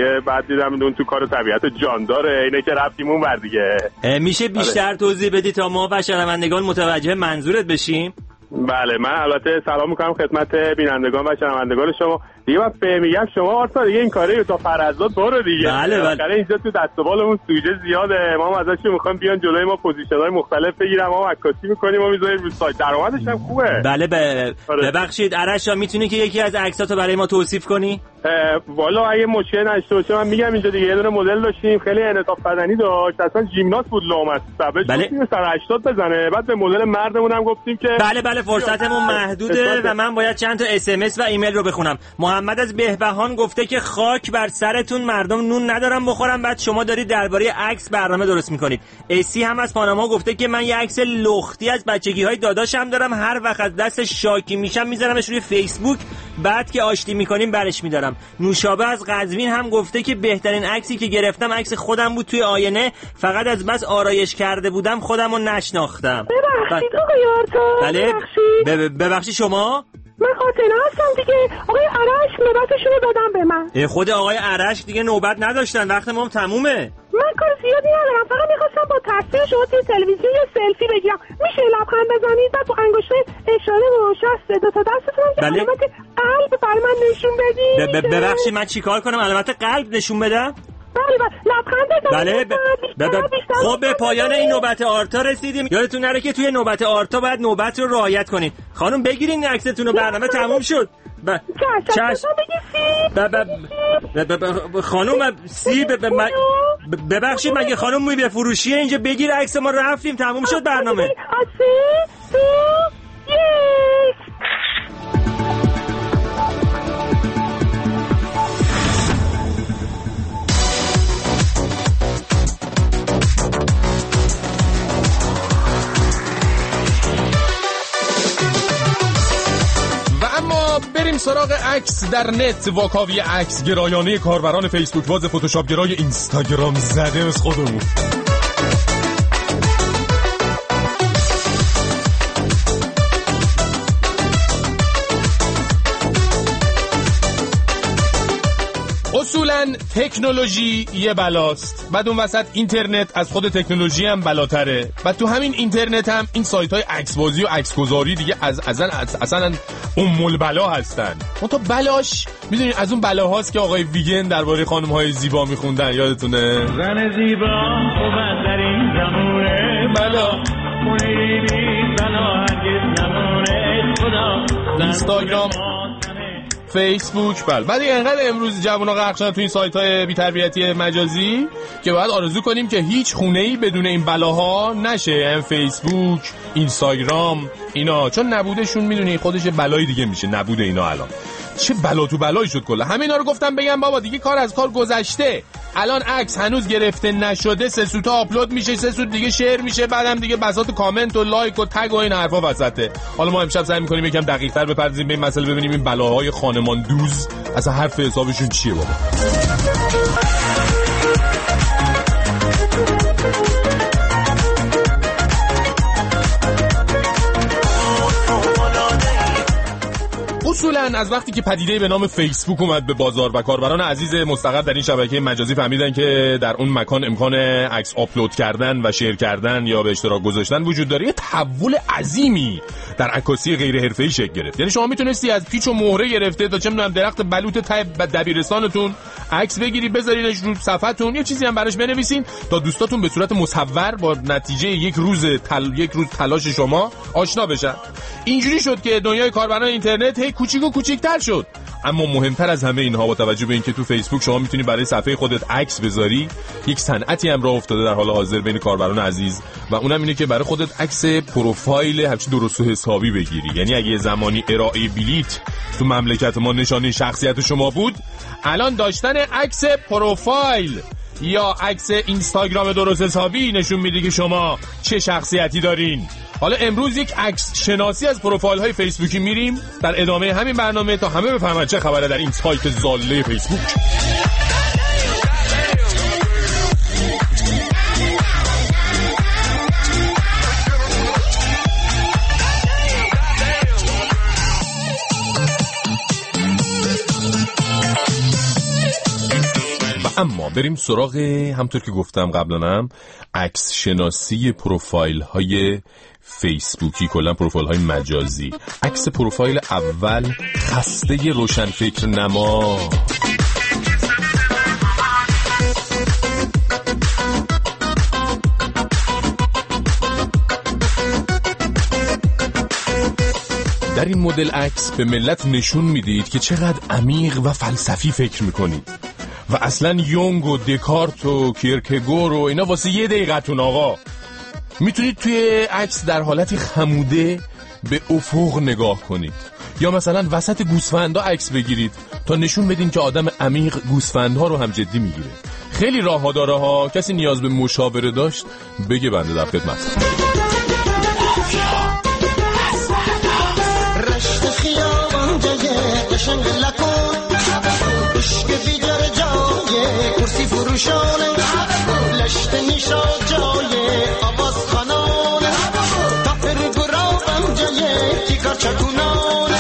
دیدم اون تو کار طبیعت جانداره، اینه که رفتیم اون ور دیگه. میشه بیشتر توضیح بدی تا ما و شنوندگان متوجه منظورت بشیم؟ بله، من البته سلام میکنم خدمت بینندگان و شنوندگان شما. دیگه من میگم شما آرتا دیگه این کاره تا فرزاد برو دیگه. بله بالاخره اینجا تو دست و بالمون سوژه زیاده، ما هم ازشون میخوایم بیان جلوی ما پوزیشن‌های مختلف بگیرن، ما عکاسی میکنیم و میذاریم رو سایت، درآمدش هم خوبه. بله ببخشید عرشا میتونی که یکی از عکساتو برای ما توصیف کنی؟ والا اگه مشکل نشه باشه من میگم اینجا دیگه یه دونه مدل داشتیم خیلی انعطاف بدنی داشت، اصلا ژیمناست بود لامصب، بله 180 بزنه. بعد به مدل مردمون هم گفتیم که بله فرصتمون محدوده و من باید چند تا SMS و ایمیل رو بخونم. محمد از بهبهان گفته که خاک بر سرتون، مردم نون ندارن بخورن، بعد شما دارید درباره عکس برنامه درست میکنید. اسی هم از پاناما گفته که من یه عکس لختی از بچگی‌های داداشم دارم، هر وقت از دستش شاکی میشم میذارمش روی فیسبوک، بعد که آشتی میکنیم برش میدارم. نوشابه از قزوین هم گفته که بهترین عکسی که گرفتم عکس خودم بود توی آینه، فقط از بس آرایش کرده بودم خودمو نشناختم. ببخشید آقای آرتا. بله ببخشید شما؟ من خاطره هستم دیگه. آقای عرش نوبتشون رو دادم به من. خود آقای عرش دیگه نوبت نداشتن، وقت ما تمومه. من کار زیادی ندارم، فقط میخواستم با تصویر شما توی تلویزیون یه سلفی بگیرم. میشه لبخند بزنید بعد با انگشت اشاره و شست دو تا دستتون که علامت قلب برای من نشون بدید؟ ببخشید من چیکار کنم علامت قلب نشون بدم؟ بله لبخند بزنید. خب به پایان این نوبت آرتا رسیدیم. یادتون نره که توی نوبت آرتا باید نوبت رو رعایت کنید. خانم بگیرین عکستون رو، برنامه تموم شد. خانم سی ببخشید مگه خانم موی بفروشیه اینجا؟ بگیر عکس ما، رفتیم تموم شد برنامه. بریم سراغ عکس در نت. واکاوی عکس گرایانه کاربران فیسبوک باز فتوشاپ گرای اینستاگرام زده از خودمون. اصولاً تکنولوژی یه بلاست، بعد اون وسط اینترنت از خود تکنولوژی هم بلاتره، و تو همین اینترنت هم این سایت های عکس بازی و عکس گذاری دیگه اصلا ام البلا هستن. اون تا بلاش میدونین از اون بلاهاست که آقای ویگن درباره خانم های زیبا میخوندن، یادتونه؟ زن زیبا خوبن در این زمونه بلا خونه بی بلا هرگز نمونه خدا. اینستاگرام، فیسبوک، بله. بعد اینقدر امروز جوونا غرق شدن تو این سایت‌های بی‌تربیتی مجازی که باید آرزو کنیم که هیچ خونه‌ای بدون این بلاها نشه. فیسبوک، اینستاگرام اینا، چون نبودشون میدونی خودش بلای دیگه میشه. نبود اینا الان چه بلا تو بلایی شد کلا. همینا رو گفتم بگم بابا دیگه کار از کار گذشته. الان عکس هنوز گرفته نشده، 3 سوتا آپلود میشه، 3 سوت دیگه شیر میشه، بعدم دیگه بساط کامنت و لایک و تگ و این حرفا وسطه. حالا ما امشب سعی می‌کنیم یکم دقیق‌تر بپردازیم به این مسئله، ببینیم این بلاهای خانمان دوز اصلا حرف حسابشون چیه بابا. اصولاً از وقتی که پدیده به نام فیسبوک اومد به بازار و کاربران عزیز مستقر در این شبکه مجازی فهمیدن که در اون مکان امکان عکس آپلود کردن و شیر کردن یا به اشتراک گذاشتن وجود داره، یه تحول عظیمی در عکاسی غیر حرفه‌ای شکل گرفت. یعنی شما میتونستی از پیچ و مهره گرفته تا چه میدونم درخت بلوط ته دبیرستانتون عکس بگیری بذارینش رو صفحتون، یه چیزی هم براش بنویسین تا دوستاتون به صورت مصور با نتیجه یک روز تلاش شما آشنا بشن. اینجوری شد که دنیای کاربران اینترنت هی کوچیک و کوچیک‌تر شد. اما مهمتر از همه اینها با توجه به اینکه تو فیسبوک شما میتونی برای صفحه خودت عکس بذاری، یک صنعتی هم راه افتاده در حال حاضر بین کاربران عزیز و اونم اینه که برای خودت عکس پروفایل همچین درست و حسابی بگیری. یعنی اگه زمانی ارائه بلیت تو مملکت ما نشانه شخصیت شما بود، الان داشتن عکس پروفایل یا عکس اینستاگرام درست حسابی نشون میده که شما چه شخصیتی دارین. حالا امروز یک عکس شناسی از پروفایل های فیسبوکی میریم در ادامه همین برنامه تا همه بفهمن چه خبره در این سایت زاله فیسبوک. اما بریم سراغ همطور که گفتم قبلنم عکس شناسی پروفایل های فیسبوکی، کلا پروفایل های مجازی. عکس پروفایل اول خسته روشنفکر نما. در این مدل عکس به ملت نشون میدید که چقدر عمیق و فلسفی فکر میکنید و اصلا یونگ و دکارت و کیرکگور و اینا واسه یه دقیقتون آقا. میتونید توی عکس در حالتی خموده به افق نگاه کنید یا مثلا وسط گوسفندا عکس بگیرید تا نشون بدین که آدم عمیق گوسفندها رو هم جدی میگیره. خیلی راه‌ها داره ها. کسی نیاز به مشاوره داشت بگه بنده در خدمت. رشت خیابان جای قشنگ لکن عشق بیدار جای کرسی فروشانه لشت نیشا جای آواز خانانه تافر گرابم جای تیکار چکونانه.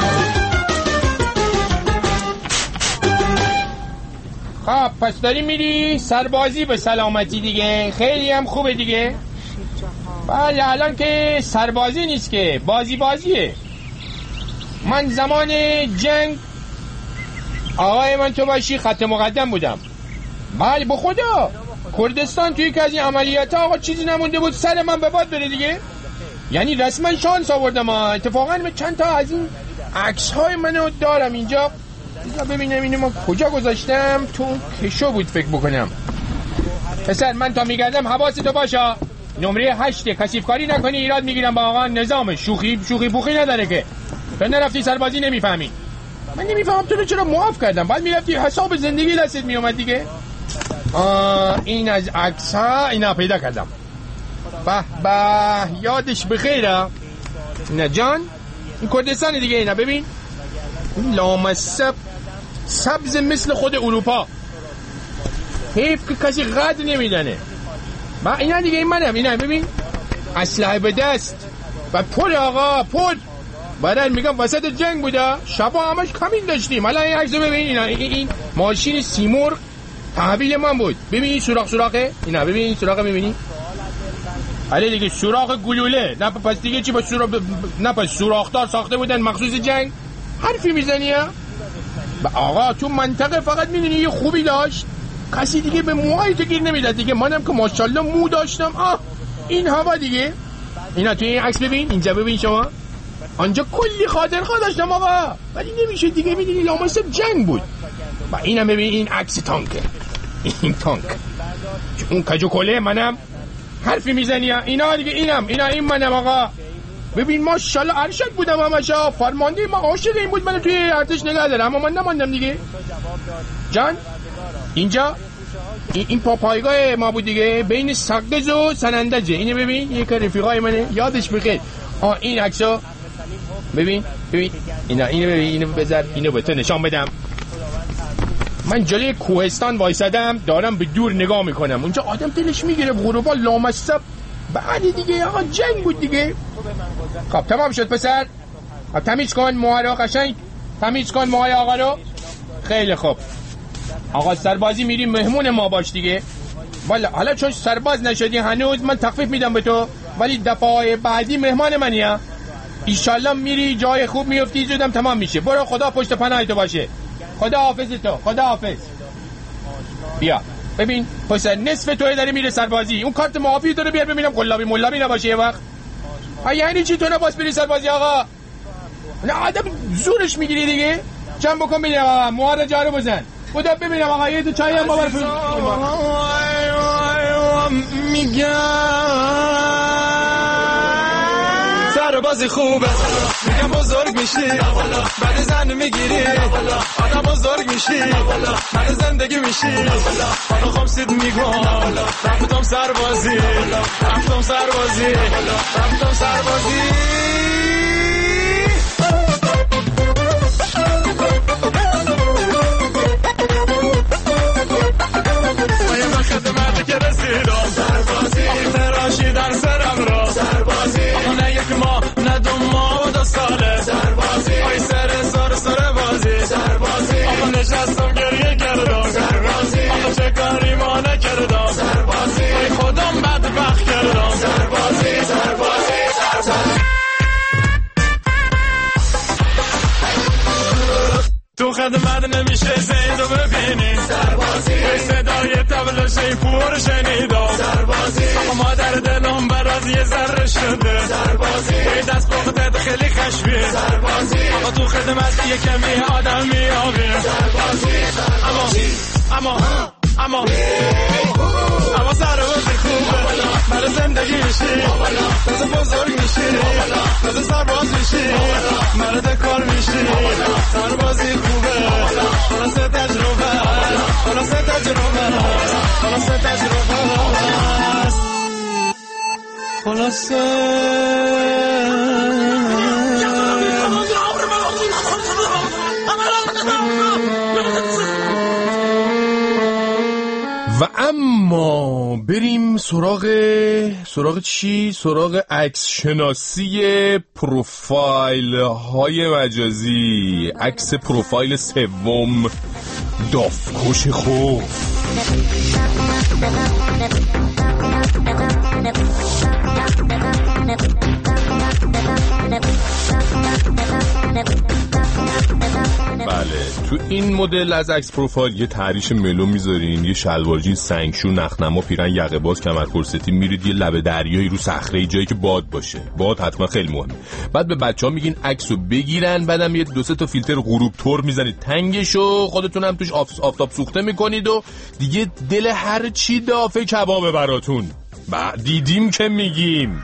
خب پس داری میری سربازی به سلامتی دیگه. خیلی هم خوبه دیگه. بله الان که سربازی نیست که بازیه. من زمان جنگ آقای من تو باشی خط مقدم بودم. بله به خدا کردستان توی که از این عملیات آقا چیزی نمونده بود سر من به باد بره دیگه. یعنی رسما شانس آوردم. اتفاقا من چند تا از این عکس های منو دارم اینجا. ببینم اینو من کجا گذاشتم. تو کشو بود فکر بکنم. پسر من تا میگردم حواستو باشه. نمره 8 کثیف کاری نکنی ایراد میگیرم با آقا. نظام شوخی پوخی نداره که. تو نرفتی سربازی نمیفهمی. من نمیفهم تو رو چرا معاف کردم. بعد میرفتی حساب زندگی دستت میومد دیگه. این از عکس ها اینا پیدا کردم. به یادش بخیره. نه جان این کردستان دیگه. اینا ببین لامصب سبز مثل خود اروپا. حیف که کسی قدر نمیدنه. با اینا دیگه این منم. اینا ببین اسلحه به دست و پل آقا پل. بعدن میگم وسط جنگ بوده. شبا همش کمین داشتیم. حالا این عکسو ببین. این ماشین سیمور تحویل من بود. ببین این سوراخه. اینا ببین این سوراخه میبینی. حالا دیگه سوراخ گلوله. نه پس دیگه چی با نه پس سوراخدار ساخته بودن مخصوص جنگ. حرفی میزنی ها؟ آقا تو منطقه فقط میدونی یه خوبی داشت کسی دیگه به موهای تو گیر نمیداد دیگه. منم که ماشاءالله مو داشتم. این هوا دیگه. اینا تو این عکس ببین. اینجا ببین شما. آنجا کلی خاطرخواه داشتم آقا ولی نمیشه دیگه. میدونی لامصب جنگ بود. و اینم ببین این عکس تانکه. این تانک اون کجو کله منم. حرفی میزنی اینا دیگه. این منم آقا. ببین ماشاءالله ارشد بودم همشا. فرمانده ما عاشق این بود منو توی ارتش نگه داره. اما من نماندم دیگه جان. اینجا این پاپایگاه ما بود دیگه بین سقز و سنندجه. اینو ببین یک رفیقای منه یادش بخیر. این عکسو ببین اینو ببین. اینو بذار اینو به تو نشان بدم. من جلوی کوهستان وایسادم دارم به دور نگاه میکنم. اونجا آدم دلش میگیره غروبا لامصب. بعد دیگه آقا جنگ بود دیگه. خب تمام شد پسر. تمیز کن موها رو قشنگ. تمیز کن موهای آقا رو. خیلی خوب آقا سربازی میری مهمون ما باش دیگه. والا حالا چون سرباز نشدی هنوز من تخفیف میدم به تو. ولی دفعه بعدی مهمان منی ها. ایشالله میری جای خوب میفتی زودم تمام میشه. برو خدا پشت پناه تو باشه. خدا حافظ تو. خدا حافظ. بیا ببین پسر نصف توی داره میره سربازی. اون کارت معافی تو رو بیار ببینم قلابی ملابی نباشه یه وقت. یعنی چی تو نباس بری سربازی آقا؟ نه آدم زورش میگیری دیگه. جمع بکن ببینم آقا. موها رو جارو بزن. خدا ببینم آقا. یه تو چایی هم بابر میگم سربازی خوبه. میگم بزرگ میشی بعد زن میگیری آدم بزرگ میشی بعد زندگی میشی. حالا خمسید میگم رفتم سربازی رفتم سربازی رفتم سربازی. من خدمت که رسیدم سربازی فراشی در سرم را سربازی. نه یک ماه نه 2 ماه و 2 ساله سربازی. آی سر بازی سربازی. آقا نشستم گریه کردم سربازی. آقا چه کاری ما نکردم سربازی. ای خودم بدبخت کردم سربازی. زد مد نمیشه زید رو ببینی سربازی صدای تبل شیپور شنیدم سربازی مادر دلم برات یه ذره شده سربازی دست بختت خیلی خشبی سربازی آقا تو خدمت یه کمی آدم میابی سربازی اما سربازی خوبه برای زندگی میشی تازه بزرگ میشی تازه سرباز میشی مرد کار میشی سربازی خوبه خلاصه تجربه و اما بریم سراغ چی؟ سراغ عکس شناسی پروفایل های مجازی. عکس پروفایل سوم، دافکش خوف. بله، تو این مدل از عکس پروفایل یه تحریش ملو میذارین، یه شلوار جین سنگشو نخنما پیرن یقه باز کمر کرستی میرید یه لبه دریایی رو صخره جایی که باد باشه. باد حتما خیلی مهمه. بعد به بچه‌ها میگین عکسو بگیرن، بعدم یه 2-3 تا فیلتر غروب تور میزنید تنگشو، خودتون هم توش آفتاب سوخته میکنید و دیگه دل هر چی دافه کبابه براتون. دیدیم که میگیم.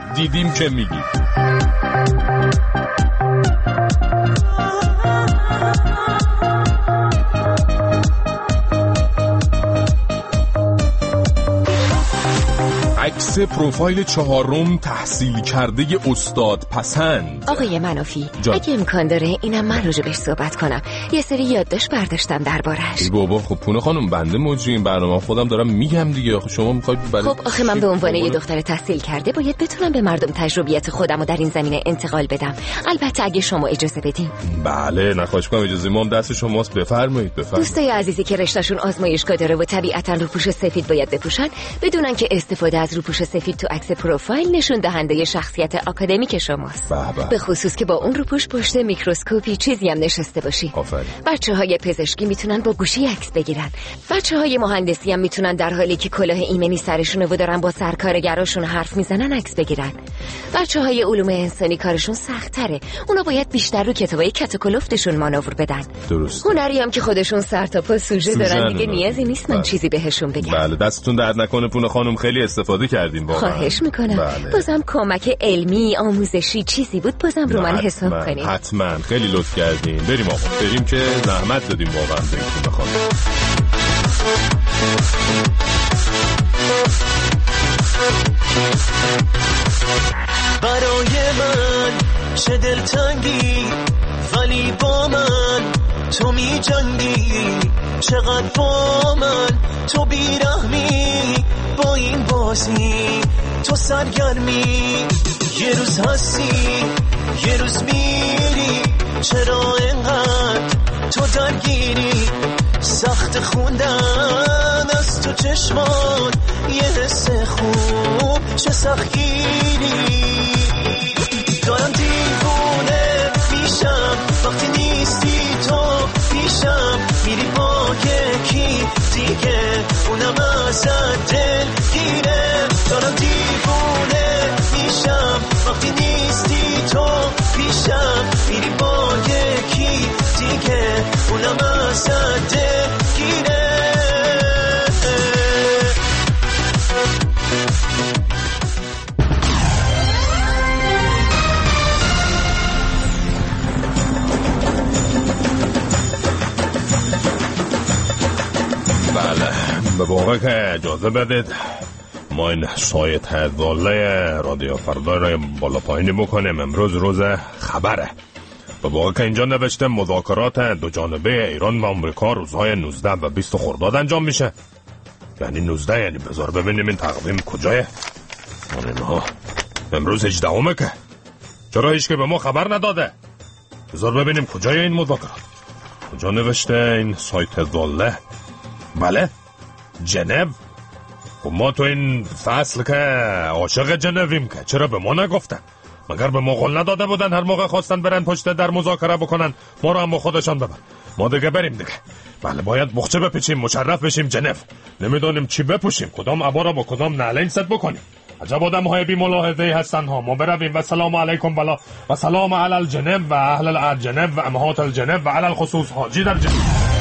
عکس پروفایل 4 تحصیل کرده استاد پسند. آقای منافی، اگه امکان داره اینم من راجبش صحبت کنم. یه سری یادداشت برداشتم دربارش. بابا خب پونه خانم، بنده موجی این برنامه خودم دارم میگم دیگه. آخه شما میخواید خب آخه من به عنوان یه دختر تحصیل کرده باید بتونم به مردم تجربیات خودمو در این زمینه انتقال بدم. البته اگه شما اجازه بدین. بله، نخواهش کنم، اجازه ما هم دست شماست. بفرمایید. دوستای عزیزی که رشتهشون آزمایشگاه داره و طبیعتاً روپوش سفید باید بپوشن، بدونن که استفاده از روپوش سفید تو عکس پروفایل نشون دهنده شخصیت آکادمیک شماست. به خصوص که با اون روپوش پشت میکروسکوپی چیزی هم نشسته باشی. بچه‌های پزشکی میتونن با گوشی عکس بگیرن. بچه‌های مهندسی هم میتونن در حالی که کلاه ایمنی سرشونه و دارن با سرکارگراشون حرف میزنن عکس بگیرن. بچه‌های علوم انسانی کارشون سخت‌تره. اونا باید بیشتر رو کتابای کت و کلفتشون مانور بدن. درست. هنری هم که خودشون سر تا پا سوژه دارن دیگه نیازی نیست من چیزی بهشون بگم. بله، دستتون درد نکنه پونه خانم، خیلی استفاده کردیم واقعا. خواهش میکنم. بازم کمک علمی آموزشی چیزی بود بازم رو من حساب کنید. حتما، خیلی لطف کردین. بریم آقا، بریم که زحمت دادیم واقعا بهتون بخوام. برای من چه دلتنگی، ولی با من تو می جنگی. چقدر با من تو بیرحمی، با این بازی تو سرگرمی. یه روز هستی یه روز میری، چرا اینقدر تو درگیری؟ سخت خوندن از تو چشمان، یه حس خوب چه سختگیری. دارم دیوونه میشم وقتی نیستی تو پیشم. میری با یکی دیگه اونم ازت دل گیره. دارم دیوونه میشم وقتی نیستی تو پیشم. میری با یکی دیگه اونم ازت دل گیره. به واقع که اجازه بدید ما این سایت هدواله رادیو فردا را بالا پایین بکنیم. امروز روز خبره. به واقع که اینجا نوشته مذاکرات دو جانبه ایران و آمریکا روزهای 19 و 20 خرداد انجام میشه. یعنی 19، یعنی بذار ببینیم این تقویم کجایه. امروز 18 که چرا هیچ که به ما خبر نداده؟ بذار ببینیم کجای این مذاکرات. کجا نوشته این سایت هدواله؟ بله، جنو. و ما تو این فصل که عاشق جنویم که چرا به ما نگفتن؟ مگر به ما قول نداده بودن هر موقع خواستن برن پشت در مذاکره بکنن ما رو هم با خودشان ببر؟ ما دیگه بریم دیگه. بله باید بخچه بپیچیم، مشرف بشیم ژنو. نمیدونیم چی بپوشیم، کدام عبا را با کدام نعلین ست بکنیم. عجب آدم‌های بی ملاحظه‌ای هستن ها. ما برویم و سلام علیکم بلا و سلام علی الجنب و اهل الجنب و امهات الجنب و علی الخصوص حاجی در جنب.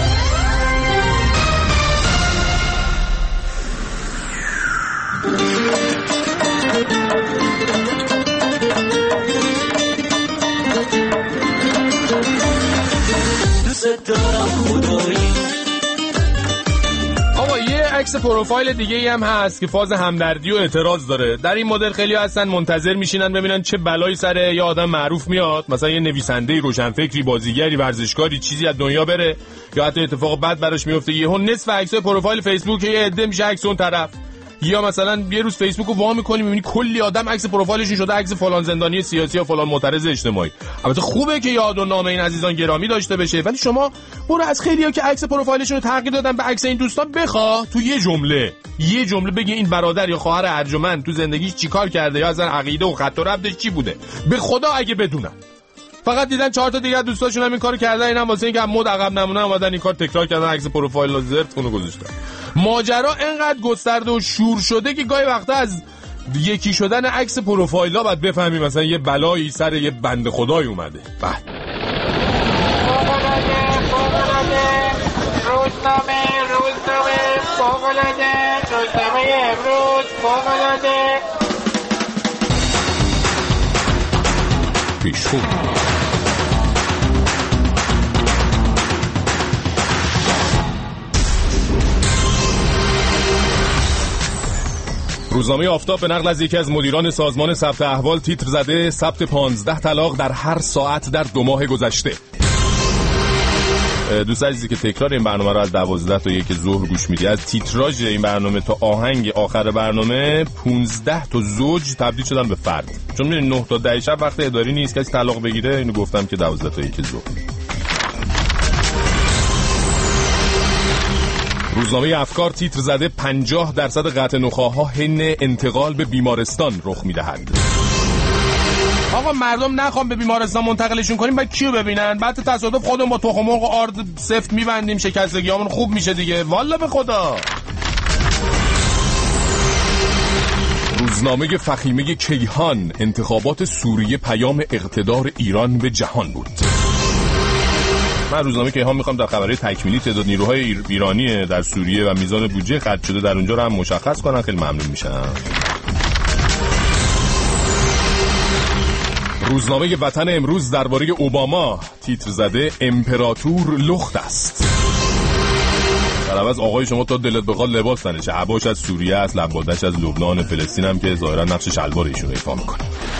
آقا یه عکس پروفایل دیگه هم هست که فاز همدردی و اعتراض داره. در این مدل خیلی هستن منتظر میشینن ببینن چه بلایی سر یه آدم معروف میاد، مثلا یه نویسنده روشنفکری، بازیگری، ورزشکاری، چیزی از دنیا بره، یا حتی اتفاق بد براش میفته، یهو نصف عکسای پروفایل فیسبوک یه عده میشه عکس اون طرف. یا مثلا یه روز فیسبوک رو وا می‌کنی می‌بینی کلی آدم عکس پروفایلشون شده عکس فلان زندانی سیاسی یا فلان معترض اجتماعی. البته خوبه که یاد و نام این عزیزان گرامی داشته بشه، ولی شما برو از خیلی‌ها که عکس پروفایلشون رو تغییر دادن به عکس این دوستان بخوا تو یه جمله بگی این برادر یا خواهر ارجمند تو زندگیش چیکار کرده یا اصلا عقیده و خط و ربطش چی بوده. به خدا اگه بدونن. فقط دیدن 4 تا دیگه دوستاشون هم این کارو کردن، اینم واسه اینکه مد عقب نمونه اومدن این کار تکرار کردن، عکس پروفایل رو زرت کنو گذاشتن. ماجرا انقدر گسترده و شور شده که گاهی وقتا از یکی شدن عکس پروفایل‌ها باید بفهمی مثلا یه بلایی سر یه بنده خدای اومده. روزنامه امروز فوق‌العاده پیشخون. روزنامه آفتاب به نقل از یکی از مدیران سازمان ثبت احوال تیتر زده ثبت 15 طلاق در هر ساعت در 2 ماه گذشته. دوست عزیزی که تکرار این برنامه رو از 12 تا 1 ظهر گوش میدی، از تیتراژ این برنامه تا آهنگ آخر برنامه 15 تا زوج تبدیل شدن به فرد. چون می‌بینید 9 تا 10 شب وقت اداری نیست کسی طلاق بگیره، اینو گفتم که 12 تا 1 ظهر. روزنامه افکار تیتر زده 50% قطع نخاع‌ها حین انتقال به بیمارستان رخ می‌دهد. آقا مردم نخوام به بیمارستان منتقلشون کنیم، بعد کیو ببینن؟ بعد تصادف خودمون با تخم مرغ و آرد سفت میبندیم، شکستگیامون خوب میشه دیگه. والا به خدا. روزنامه فخیمه کیهان انتخابات سوریه پیام اقتدار ایران به جهان بود. من روزنامه کیهان میخوام در خبری تکمیلی تعداد نیروهای ایرانی در سوریه و میزان بودجه خرج شده در اونجا رو هم مشخص کنن، خیلی ممنون میشم. روزنامه وطن امروز درباره اوباما تیتر زده امپراتور لخت است. در عوض آقای شما تا دلت بخواد لباس تنشه، عباش از سوریه است، لبادش از لبنان، فلسطین هم که ظاهرا نقش شلوار ایشون ایفا میکنه.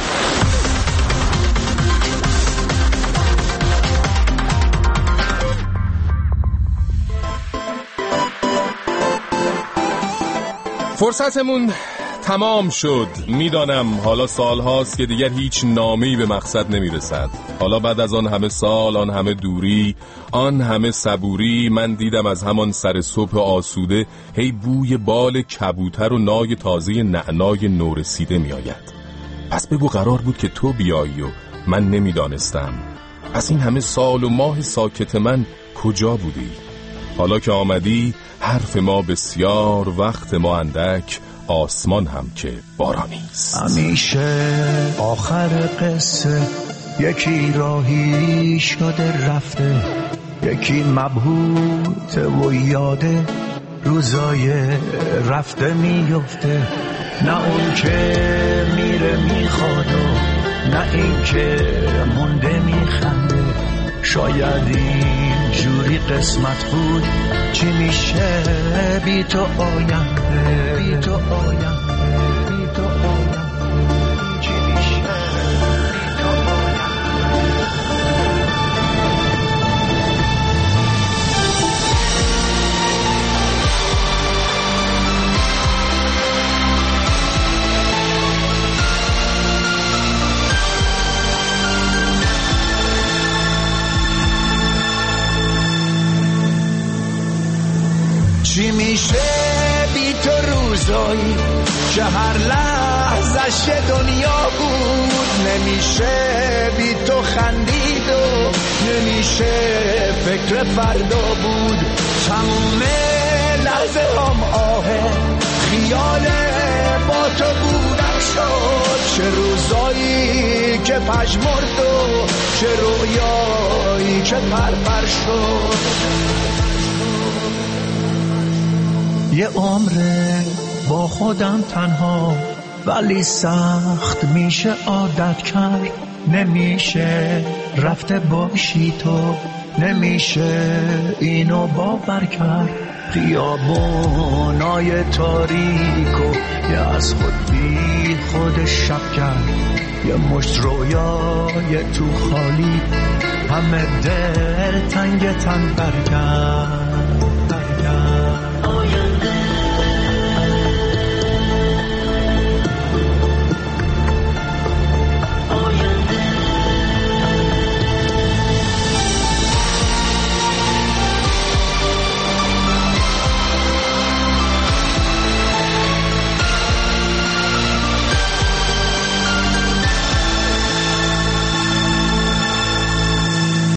فرصتمون تمام شد. میدانم حالا سال هاست که دیگر هیچ نامه‌ای به مقصد نمیرسد. حالا بعد از آن همه سال، آن همه دوری، آن همه صبوری، من دیدم از همان سر صبح آسوده هی بوی بال کبوتر و نای تازه نعنای نورسیده می آید. پس بگو قرار بود که تو بیایی و من نمیدانستم. پس این همه سال و ماه ساکت من کجا بودی؟ حالا که آمدی حرف ما بسیار، وقت ما اندک، آسمان هم که بارانی است. همیشه آخر قصه یکی راهی شده رفته، یکی مبهوت و یاده روزای رفته میفته. نه اون که میره میخواد و نه این که مونده میخنده. شاید این جوری قسمت بود، چی میشه بی تو آینده، بی تو آینده، بی تو آینده، چی میشه بی تو آینده. چی میشه بی بی تو روزایی که هر لحظش دنیا بود، نمیشه بی تو خندید و نمیشه فکر فردا بود. تموم لحظه هم آهه خیال با تو بودم شد، چه روزایی که پژمرد و چه رویایی که پرپر شد. یه عمره با خودم تنها ولی سخت میشه عادت کرد، نمیشه رفته باشی تو، نمیشه اینو باور کرد. خیابونای تاریک و یه از خود بی خود شب کرد، یه مشت رویای تو خالی همه دل تنگ تن برکرد.